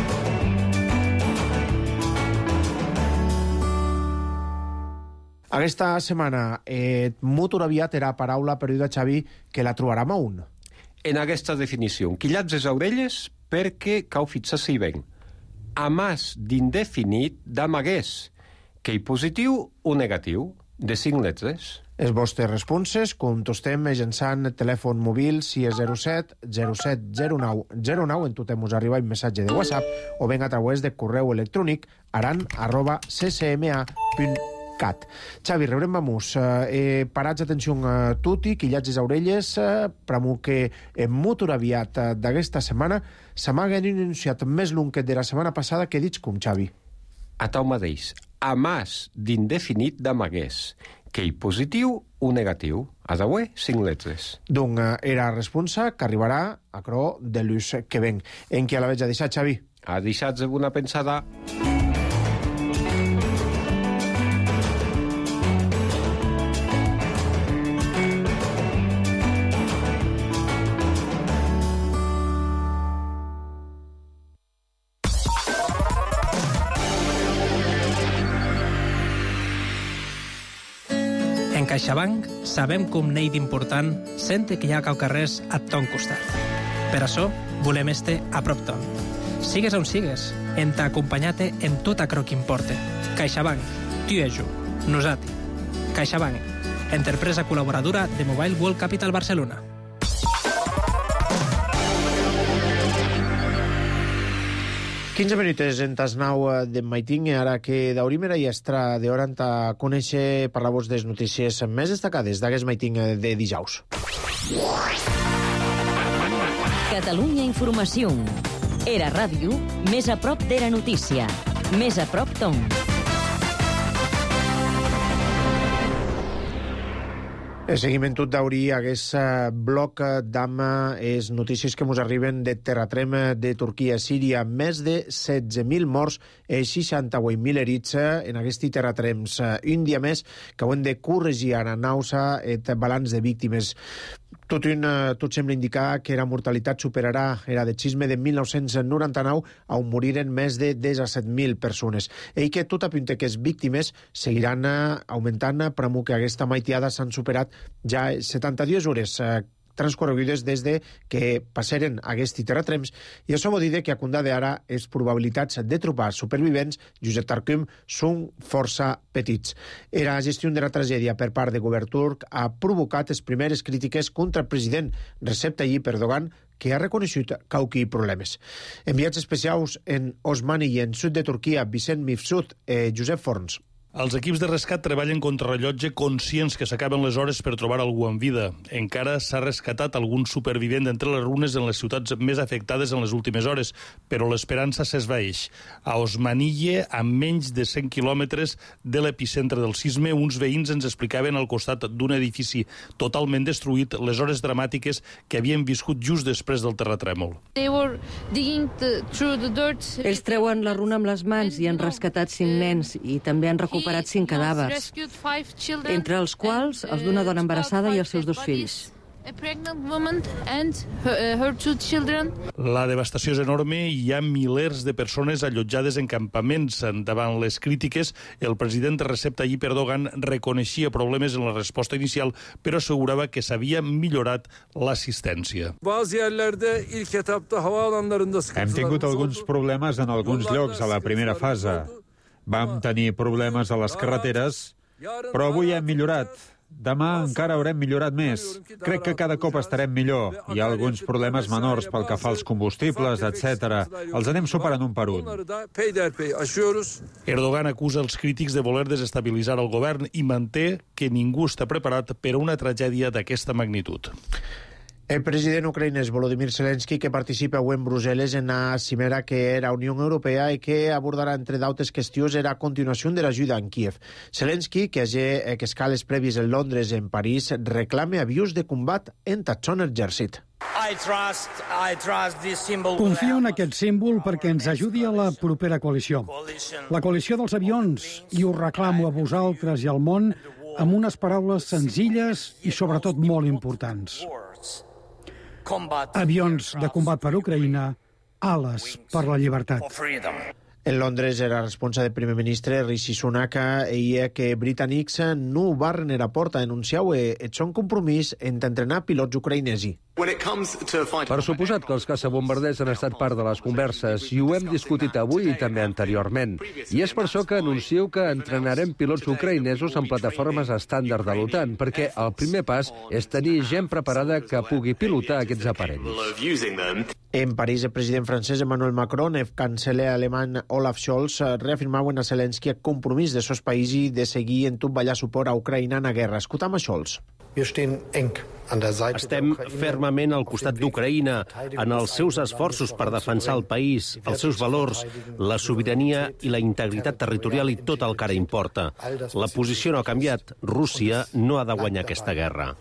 Aquesta setmana, eh, motor aviat era paraula perduda, Xavi, que la trobarem a un. En aquesta definició, quillats les orelles perquè cau fixar-se ben. Amàs d'indefinit d'amagués, que hi positiu o negatiu, de cinc lletres. Els vostres responses contestem mitjançant telèfon mòbil si és zero set zero set zero nou zero nou, en totem us arriba un missatge de WhatsApp o ben a través de correu electrònic aran arroba c c m a punt cat. Xavi, rebrem vamos. Eh, parats atenció a tutti, quillats les orelles, eh, pramo que en motor aviat eh, d'aquesta setmana s'amaguen un enunciat més long que de la setmana passada que dits com, Xavi. A tau mateix, amàs d'indefinit d'amagués, que hi positiu o negatiu. Adaué, cinc letres. Donc, era responsa que arribarà a cro de l'ús que ven. En qui a la veig a deixar, Xavi? A deixar-se una pensada. En CaixaBank sabem com n'hi d'important sente que hi ha caucarrers a ton costat. Per això volem este a prop ton. Sigues on sigues, en t'acompanyate en tot acro que importe. CaixaBank, tu ejo, nosati. CaixaBank, empresa col·laboradora de Mobile World Capital Barcelona. quinze minuts en tas nau de Maiting, ara que d'Aurímera i Estra de hora a conèixer per la voz des notícies més destacades d'aquest Maiting de dijous. Catalunya Informació. Era ràdio, més a prop de la notícia. Més a prop ton. El seguiment tot d'aurí aquest bloc d'ama és notícies que ens arriben de terratrem de Turquia a Síria. Més de setze mil morts i seixanta-vuit mil herits en aquests terratrems. Un dia més que ho hem de corregir ara nausa el balanç de víctimes. Tot, un, tot sembla indicar que la mortalitat superarà era de xisme de mil nou-cents noranta-nou on moriren més de disset mil persones. I que tot apunta que les víctimes seguiran augmentant, però que aquesta maitiada s'han superat ja setanta-dues hores transcorregudes des de que passaren aquests terratrems, i això vol dir que a comptar d'ara les probabilitats de trobar supervivents, Josep Tarcum, són força petits. La gestió de la tragèdia per part de govern turc ha provocat les primeres crítiques contra el president Recep Tayyip Erdogan, que ha reconegut que hi ha problemes. Enviats especials en Osmani i en sud de Turquia, Vicent Mifsud i Josep Forns. Els equips de rescat treballen contra rellotge conscients que s'acaben les hores per trobar algú en vida. Encara s'ha rescatat algun supervivent d'entre les runes en les ciutats més afectades en les últimes hores, però l'esperança s'esvaeix. A Osmanille, a menys de cent quilòmetres de l'epicentre del sisme, uns veïns ens explicaven al costat d'un edifici totalment destruït les hores dramàtiques que havien viscut just després del terratrèmol. Ells treuen la runa amb les mans i han rescatat cinc nens i també han recuperat recuperat cinc cadàvers, entre els quals els d'una dona embarassada i els seus dos fills. La devastació és enorme i hi ha milers de persones allotjades en campaments. Davant les crítiques, el president Recep Tayyip Erdogan reconeixia problemes en la resposta inicial, però assegurava que s'havia millorat l'assistència. Hem tingut alguns problemes en alguns llocs a la primera fase. Vam tenir problemes a les carreteres, però avui hem millorat. Demà encara haurem millorat més. Crec que cada cop estarem millor. Hi ha alguns problemes menors pel que fa als combustibles, etcètera. Els anem superant un per un. Erdogan acusa els crítics de voler desestabilitzar el govern i manté que ningú està preparat per a una tragèdia d'aquesta magnitud. El president ucraïnès Volodymyr Zelensky, que participa avui en Brussel·les en la cimera que era Unió Europea i que abordarà, entre d'altres qüestions, era a continuació de l'ajuda en Kiev. Zelensky, que ha que escales prèvies en Londres i en París, reclama avions de combat en tot son exèrcit. Confio en aquest símbol perquè ens ajudi a la propera coalició. La coalició dels avions, i ho reclamo a vosaltres i al món amb unes paraules senzilles i sobretot molt importants. Avions de combat per Ucraïna, ales per la llibertat. En Londres era responsable del primer ministre Rishi Sunak i que britànics no barren a porta a denunciar el seu compromís en entrenar pilots ucraïnesi. Per suposat que els caçabombarders han estat part de les converses i ho hem discutit avui i també anteriorment. I és per això que anuncio que entrenarem pilots ucraïnesos en plataformes estàndard de l'OTAN, perquè el primer pas és tenir gent preparada que pugui pilotar aquests aparells. En París, el president francès Emmanuel Macron i el canceller alemany Olaf Scholz reafirmaven a Zelensky el compromís de sos països de seguir en tot ballar suport a Ucraïna en la guerra. Escoltam a Scholz. Estem fermament al costat d'Ucraïna en els seus esforços per defensar el país, els seus valors, la sobirania i la integritat territorial i tot el que ara importa. La posició no ha canviat. Rússia no ha de guanyar aquesta guerra.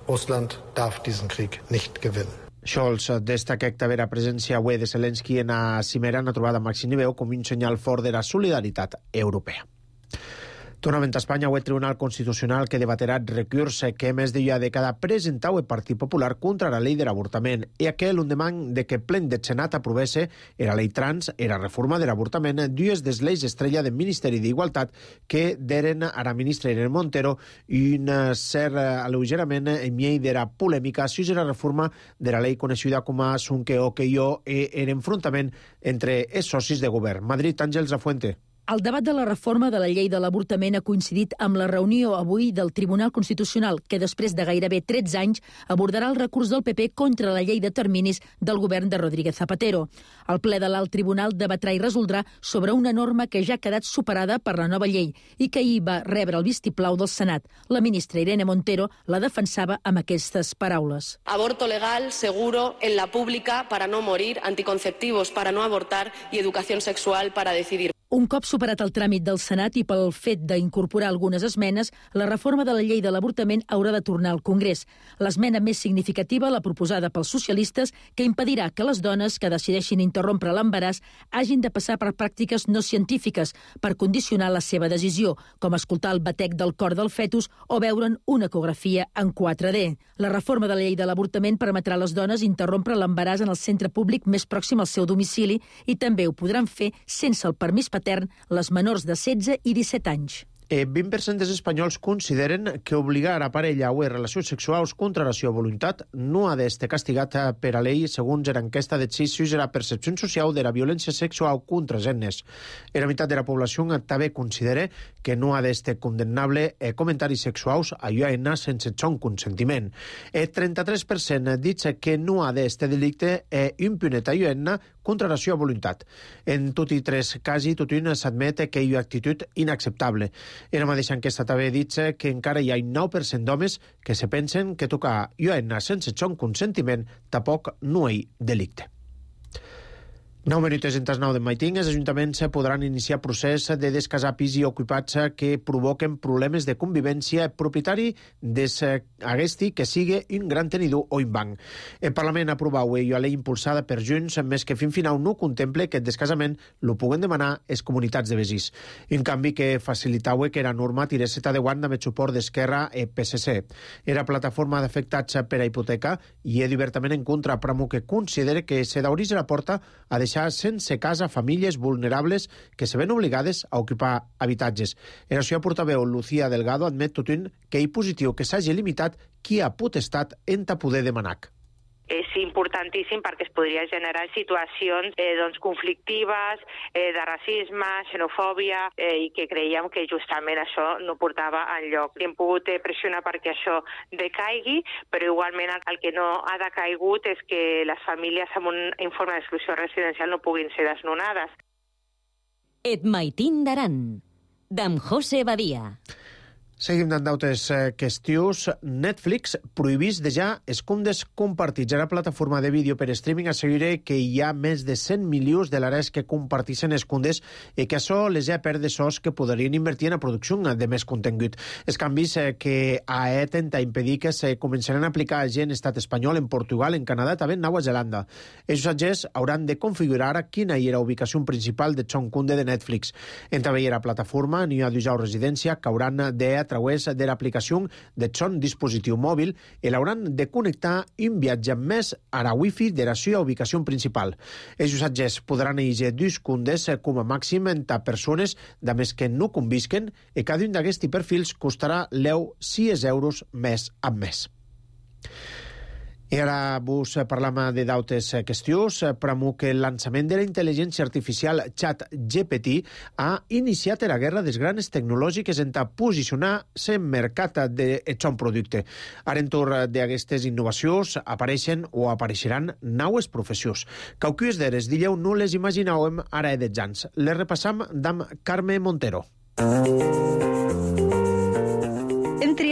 Scholz destaca que haver presència avui de Zelensky en la cimera en la trobada a màxim nivell com un senyal fort de la solidaritat europea. Tornament a Espanya, el Tribunal Constitucional que debaterà el recurs que més de una dècada presentau el Partit Popular contra la llei de l'avortament i aquell un demand de que plen de Senat aprovesse era llei trans, era reforma de l'avortament, dues des lleis estrella del Ministeri d'Igualtat que deren a la ministra Irene Montero i un cert alleugerament en llei de la polèmica si la reforma de la llei coneixida com a Sunqueo que jo e enfrontament entre els socis de govern. Madrid, Àngels Afuente. El debat de la reforma de la llei de l'avortament ha coincidit amb la reunió avui del Tribunal Constitucional, que després de gairebé tretze anys abordarà el recurs del P P contra la llei de terminis del govern de Rodríguez Zapatero. El ple de l'alt tribunal debatrà i resoldrà sobre una norma que ja ha quedat superada per la nova llei i que ahir va rebre el vistiplau del Senat. La ministra Irene Montero la defensava amb aquestes paraules. Aborto legal, seguro, en la pública para no morir, anticonceptivos para no abortar y educación sexual para decidir. Un cop superat el tràmit del Senat i pel fet d'incorporar algunes esmenes, la reforma de la llei de l'avortament haurà de tornar al Congrés. L'esmena més significativa, la proposada pels socialistes, que impedirà que les dones que decideixin interrompre l'embaràs hagin de passar per pràctiques no científiques per condicionar la seva decisió, com escoltar el batec del cor del fetus o veure'n una ecografia en quatre D. La reforma de la llei de l'avortament permetrà a les dones interrompre l'embaràs en el centre públic més pròxim al seu domicili i també ho podran fer sense el permís patern les menors de setze i disset anys. El vint per cent dels espanyols consideren que obligar a parella o relacions sexuals contra la seva voluntat no ha d'estar castigat per a llei segons l'enquesta de Cis la percepció social de la violència sexual contra els nenes. La meitat de la població també considera que no ha d'estar condemnable eh, comentaris sexuals a llana sense son consentiment. El trenta-tres per cent dit que no ha d'estar delicte eh, impunet a llana contra la seva voluntat. En tot i tres casos, tothom s'admet que hi ha actitud inacceptable. En la mateixa enquesta també dit que encara hi ha un nou per cent d'homes que se pensen que tocar llana sense son consentiment tampoc no hi delicte. Nou minuts en tas nou de Maiting, els ajuntaments podran iniciar procés de descasar pis i ocupats que provoquen problemes de convivència propietari d'aquesti que sigui un gran tenidor o un banc. El Parlament aprovau la llei impulsada per Junts, més que fin final no contemple que el descasament lo puguen demanar les comunitats de veïns. Un canvi que facilitau que la norma tirés de guant amb el suport d'Esquerra i P S C. Era plataforma d'afectats per a hipoteca i he obertament en contra, però que considera que se d'obrir la porta a deixar sense casa famílies vulnerables que se ven obligades a ocupar habitatges. En la seva portaveu, Lucía Delgado, admet tothom que hi positiu que s'hagi limitat qui ha potestat en poder demanar. És importantíssim perquè es podria generar situacions eh, doncs, conflictives, eh, de racisme, xenofòbia, eh, i que creiem que justament això no portava enlloc. Hem pogut eh, pressionar perquè això decaigui, però igualment el que no ha decaigut és que les famílies amb un informe d'exclusió residencial no puguin ser desnonades. Et maitin d'aran, d'en José Badia. Seguim dant d'altres eh, qüestions. Netflix prohibís de ja els comptes compartits. A la plataforma de vídeo per streaming assegura que hi ha més de cent milions de dòlars que comparteixen els comptes i que això les ha perdut de sos que podrien invertir en la producció de més contingut. Els canvis eh, que ha intentat impedir que se començaran a aplicar a gent estat espanyol, en Portugal, en Canadà, també en Nova Zelanda. Els usatgers hauran de configurar quina hi era la ubicació principal de son compte de Netflix. En també hi ha la plataforma ni ha d'usar residència que hauran de a través de l'aplicació de son dispositiu mòbil i l'hauran de connectar un viatge més a la wifi de la seva ubicació principal. Els usatgers podran elegir dos comptes com a màxim entre persones de més que no convisquen i cada un d'aquests perfils costarà l'eu sis euros més amb més. I ara vos parlam de d'altres qüestions. Pramo que el lançament de la intel·ligència artificial ChatGPT ha iniciat la guerra des grans tecnològiques en posicionar-se en mercat de son producte. Ara, entorn d'aquestes innovacions, apareixen o apareixeran noves professions. Cauquies d'eres, dilleu, no les imaginàvem ara de anys. Les repassam d'amb Carme Montero. Hem triat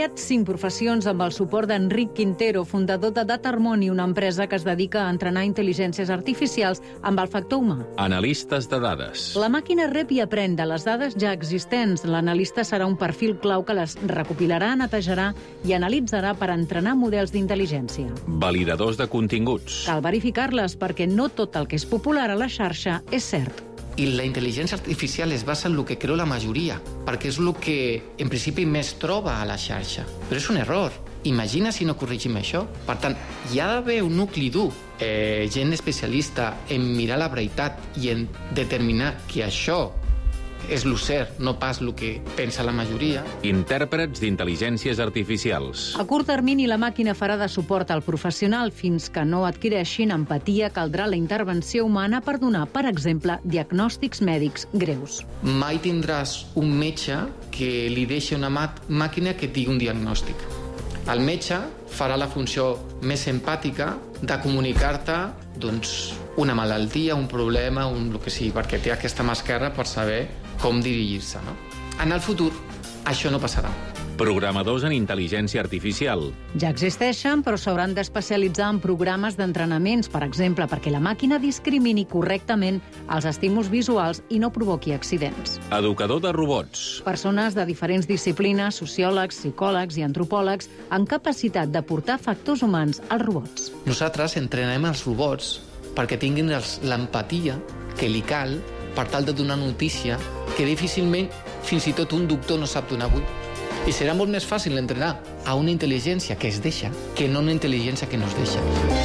creat cinc professions amb el suport d'Enric Quintero, fundador de Datarmoni, una empresa que es dedica a entrenar intel·ligències artificials amb el factor humà. Analistes de dades. La màquina rep i aprèn de les dades ja existents. L'analista serà un perfil clau que les recopilarà, netejarà i analitzarà per entrenar models d'intel·ligència. Validadors de continguts. Cal verificar-les perquè no tot el que és popular a la xarxa és cert. I la intel·ligència artificial es basa en el que creu la majoria, perquè és el que, en principi, més troba a la xarxa. Però és un error. Imagina si no corregim això. Per tant, hi ha d'haver un nucli dur, eh, gent especialista en mirar la veritat i en determinar que això és el cert, no pas el que pensa la majoria. Intèrprets d'intel·ligències artificials. A curt termini, la màquina farà de suport al professional. Fins que no adquireixin empatia, caldrà la intervenció humana per donar, per exemple, diagnòstics mèdics greus. Mai tindràs un metge que li deixi una màquina que et digui un diagnòstic. El metge farà la funció més empàtica de comunicar-te doncs, una malaltia, un problema, un, el que sigui, perquè té aquesta mà esquerra per saber com dirigir-se. No? En el futur, això no passarà. Programadors en intel·ligència artificial. Ja existeixen, però s'hauran d'especialitzar en programes d'entrenaments, per exemple, perquè la màquina discrimini correctament els estímuls visuals i no provoqui accidents. Educador de robots. Persones de diferents disciplines, sociòlegs, psicòlegs i antropòlegs, amb capacitat de portar factors humans als robots. Nosaltres entrenem els robots perquè tinguin l'empatia que li cal per tal de donar notícia que difícilment fins i tot un doctor no sap donar avui. I serà molt més fàcil entrenar a una intel·ligència que es deixa que no una intel·ligència que no es deixa.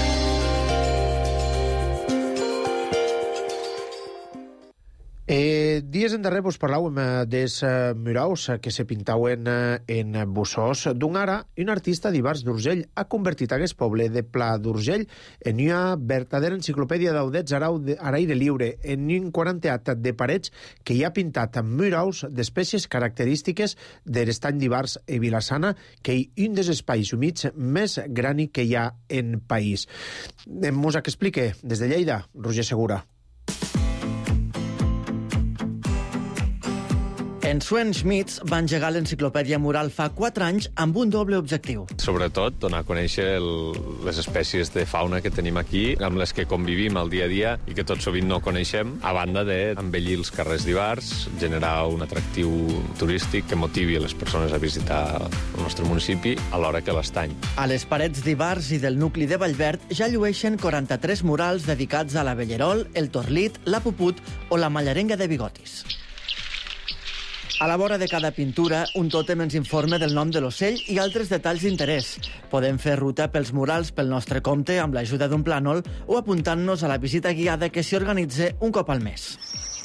Eh, dies endarrer vos parlàvem des uh, muraus que se pintauen uh, en Bussós. D'un ara, un artista d'Ivars d'Urgell ha convertit aquest poble de Pla d'Urgell en una verdadera enciclopèdia d'audets a l'aire lliure, en un quaranteat de parets que hi ha pintat amb muraus d'espècies característiques de l'estany d'Ivars i Vilassana, que hi un dels espais humits més grani que hi ha en país. Mos que explique des de Lleida, Roger Segura. En Sven Schmitz va engegar l'enciclopèdia mural fa quatre anys amb un doble objectiu. Sobretot, donar a conèixer el, les espècies de fauna que tenim aquí, amb les que convivim al dia a dia i que tot sovint no coneixem, a banda d'embellir els carrers d'Ivars, generar un atractiu turístic que motivi les persones a visitar el nostre municipi, alhora que l'estany. A les parets d'Ivars i del nucli de Vallverd ja llueixen quaranta-tres murals dedicats a la Bellerol, el Torlit, la Puput o la Mallarenga de Bigotis. A la vora de cada pintura, un tòtem ens informa del nom de l'ocell i altres detalls d'interès. Podem fer ruta pels murals pel nostre compte amb l'ajuda d'un plànol o apuntant-nos a la visita guiada que s'hi organitza un cop al mes.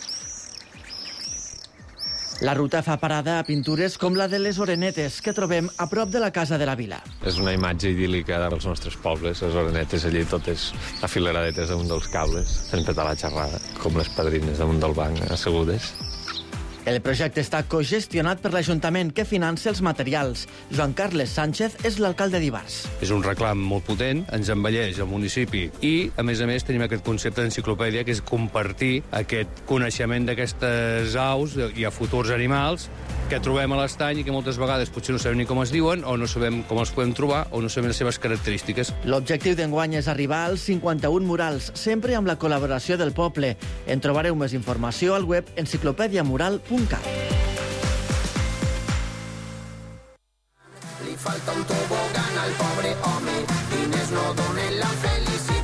La ruta fa parada a pintures com la de les orenetes que trobem a prop de la Casa de la Vila. És una imatge idíl·lica dels nostres pobles, les orenetes allí totes afileradetes damunt dels cables, fent petar la xerrada, com les padrines damunt del banc assegudes. El projecte està cogestionat per l'Ajuntament, que financia els materials. Joan Carles Sánchez és l'alcalde d'Ivars. És un reclam molt potent, ens embelleix el municipi i, a més a més, tenim aquest concepte d'enciclopèdia, que és compartir aquest coneixement d'aquestes aus i a futurs animals que trobem a l'estany i que moltes vegades potser no sabem ni com es diuen o no sabem com els podem trobar o no sabem les seves característiques. L'objectiu d'enguany és arribar als cinquanta-un murals, sempre amb la col·laboració del poble. En trobareu més informació al web enciclopèdia mural punt cat. Li falta un tobogan al pobre home, diners no donen la felicitat.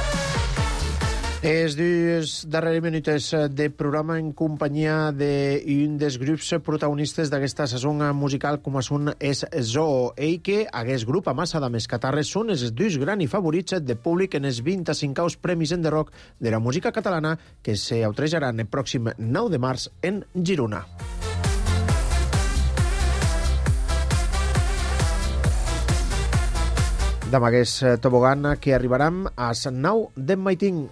Els dies darrers minuts de programa en companyia d'un dels grups protagonistes d'aquesta saison musical com són és Zoo. Ell que aquest grup, a massa de més catarres, són els dos grans favorits de públic en els vint-i-cinc premis en de rock de la música catalana que s'autrejaran el pròxim nou de març en Girona. Amb aquest tobogan que arribaran a Sant Nou d'en Maitín.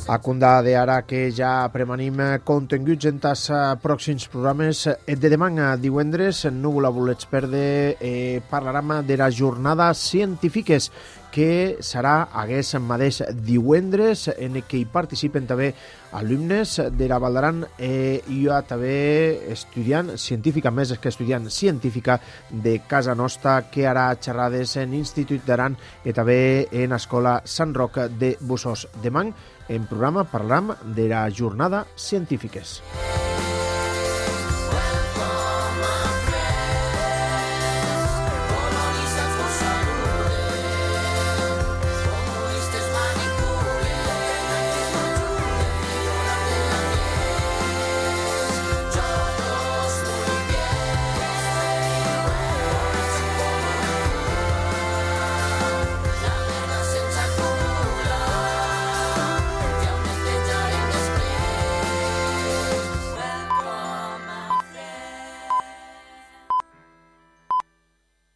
A conda d'ara que ja premanim continguts en tas pròxims programes de demà divendres, no la volets perdre, eh, parlarem de les jornades científiques que serà aquest mateix divendres, en què hi participen també alumnes de la Val d'Aran eh, i hi ha també estudiant científica, més que estudiant científica de casa nostra, que harà xerrades en Institut d'Aran i també en Escola Sant Roc de Bussos. Demà en programa parlam de la jornada científiques.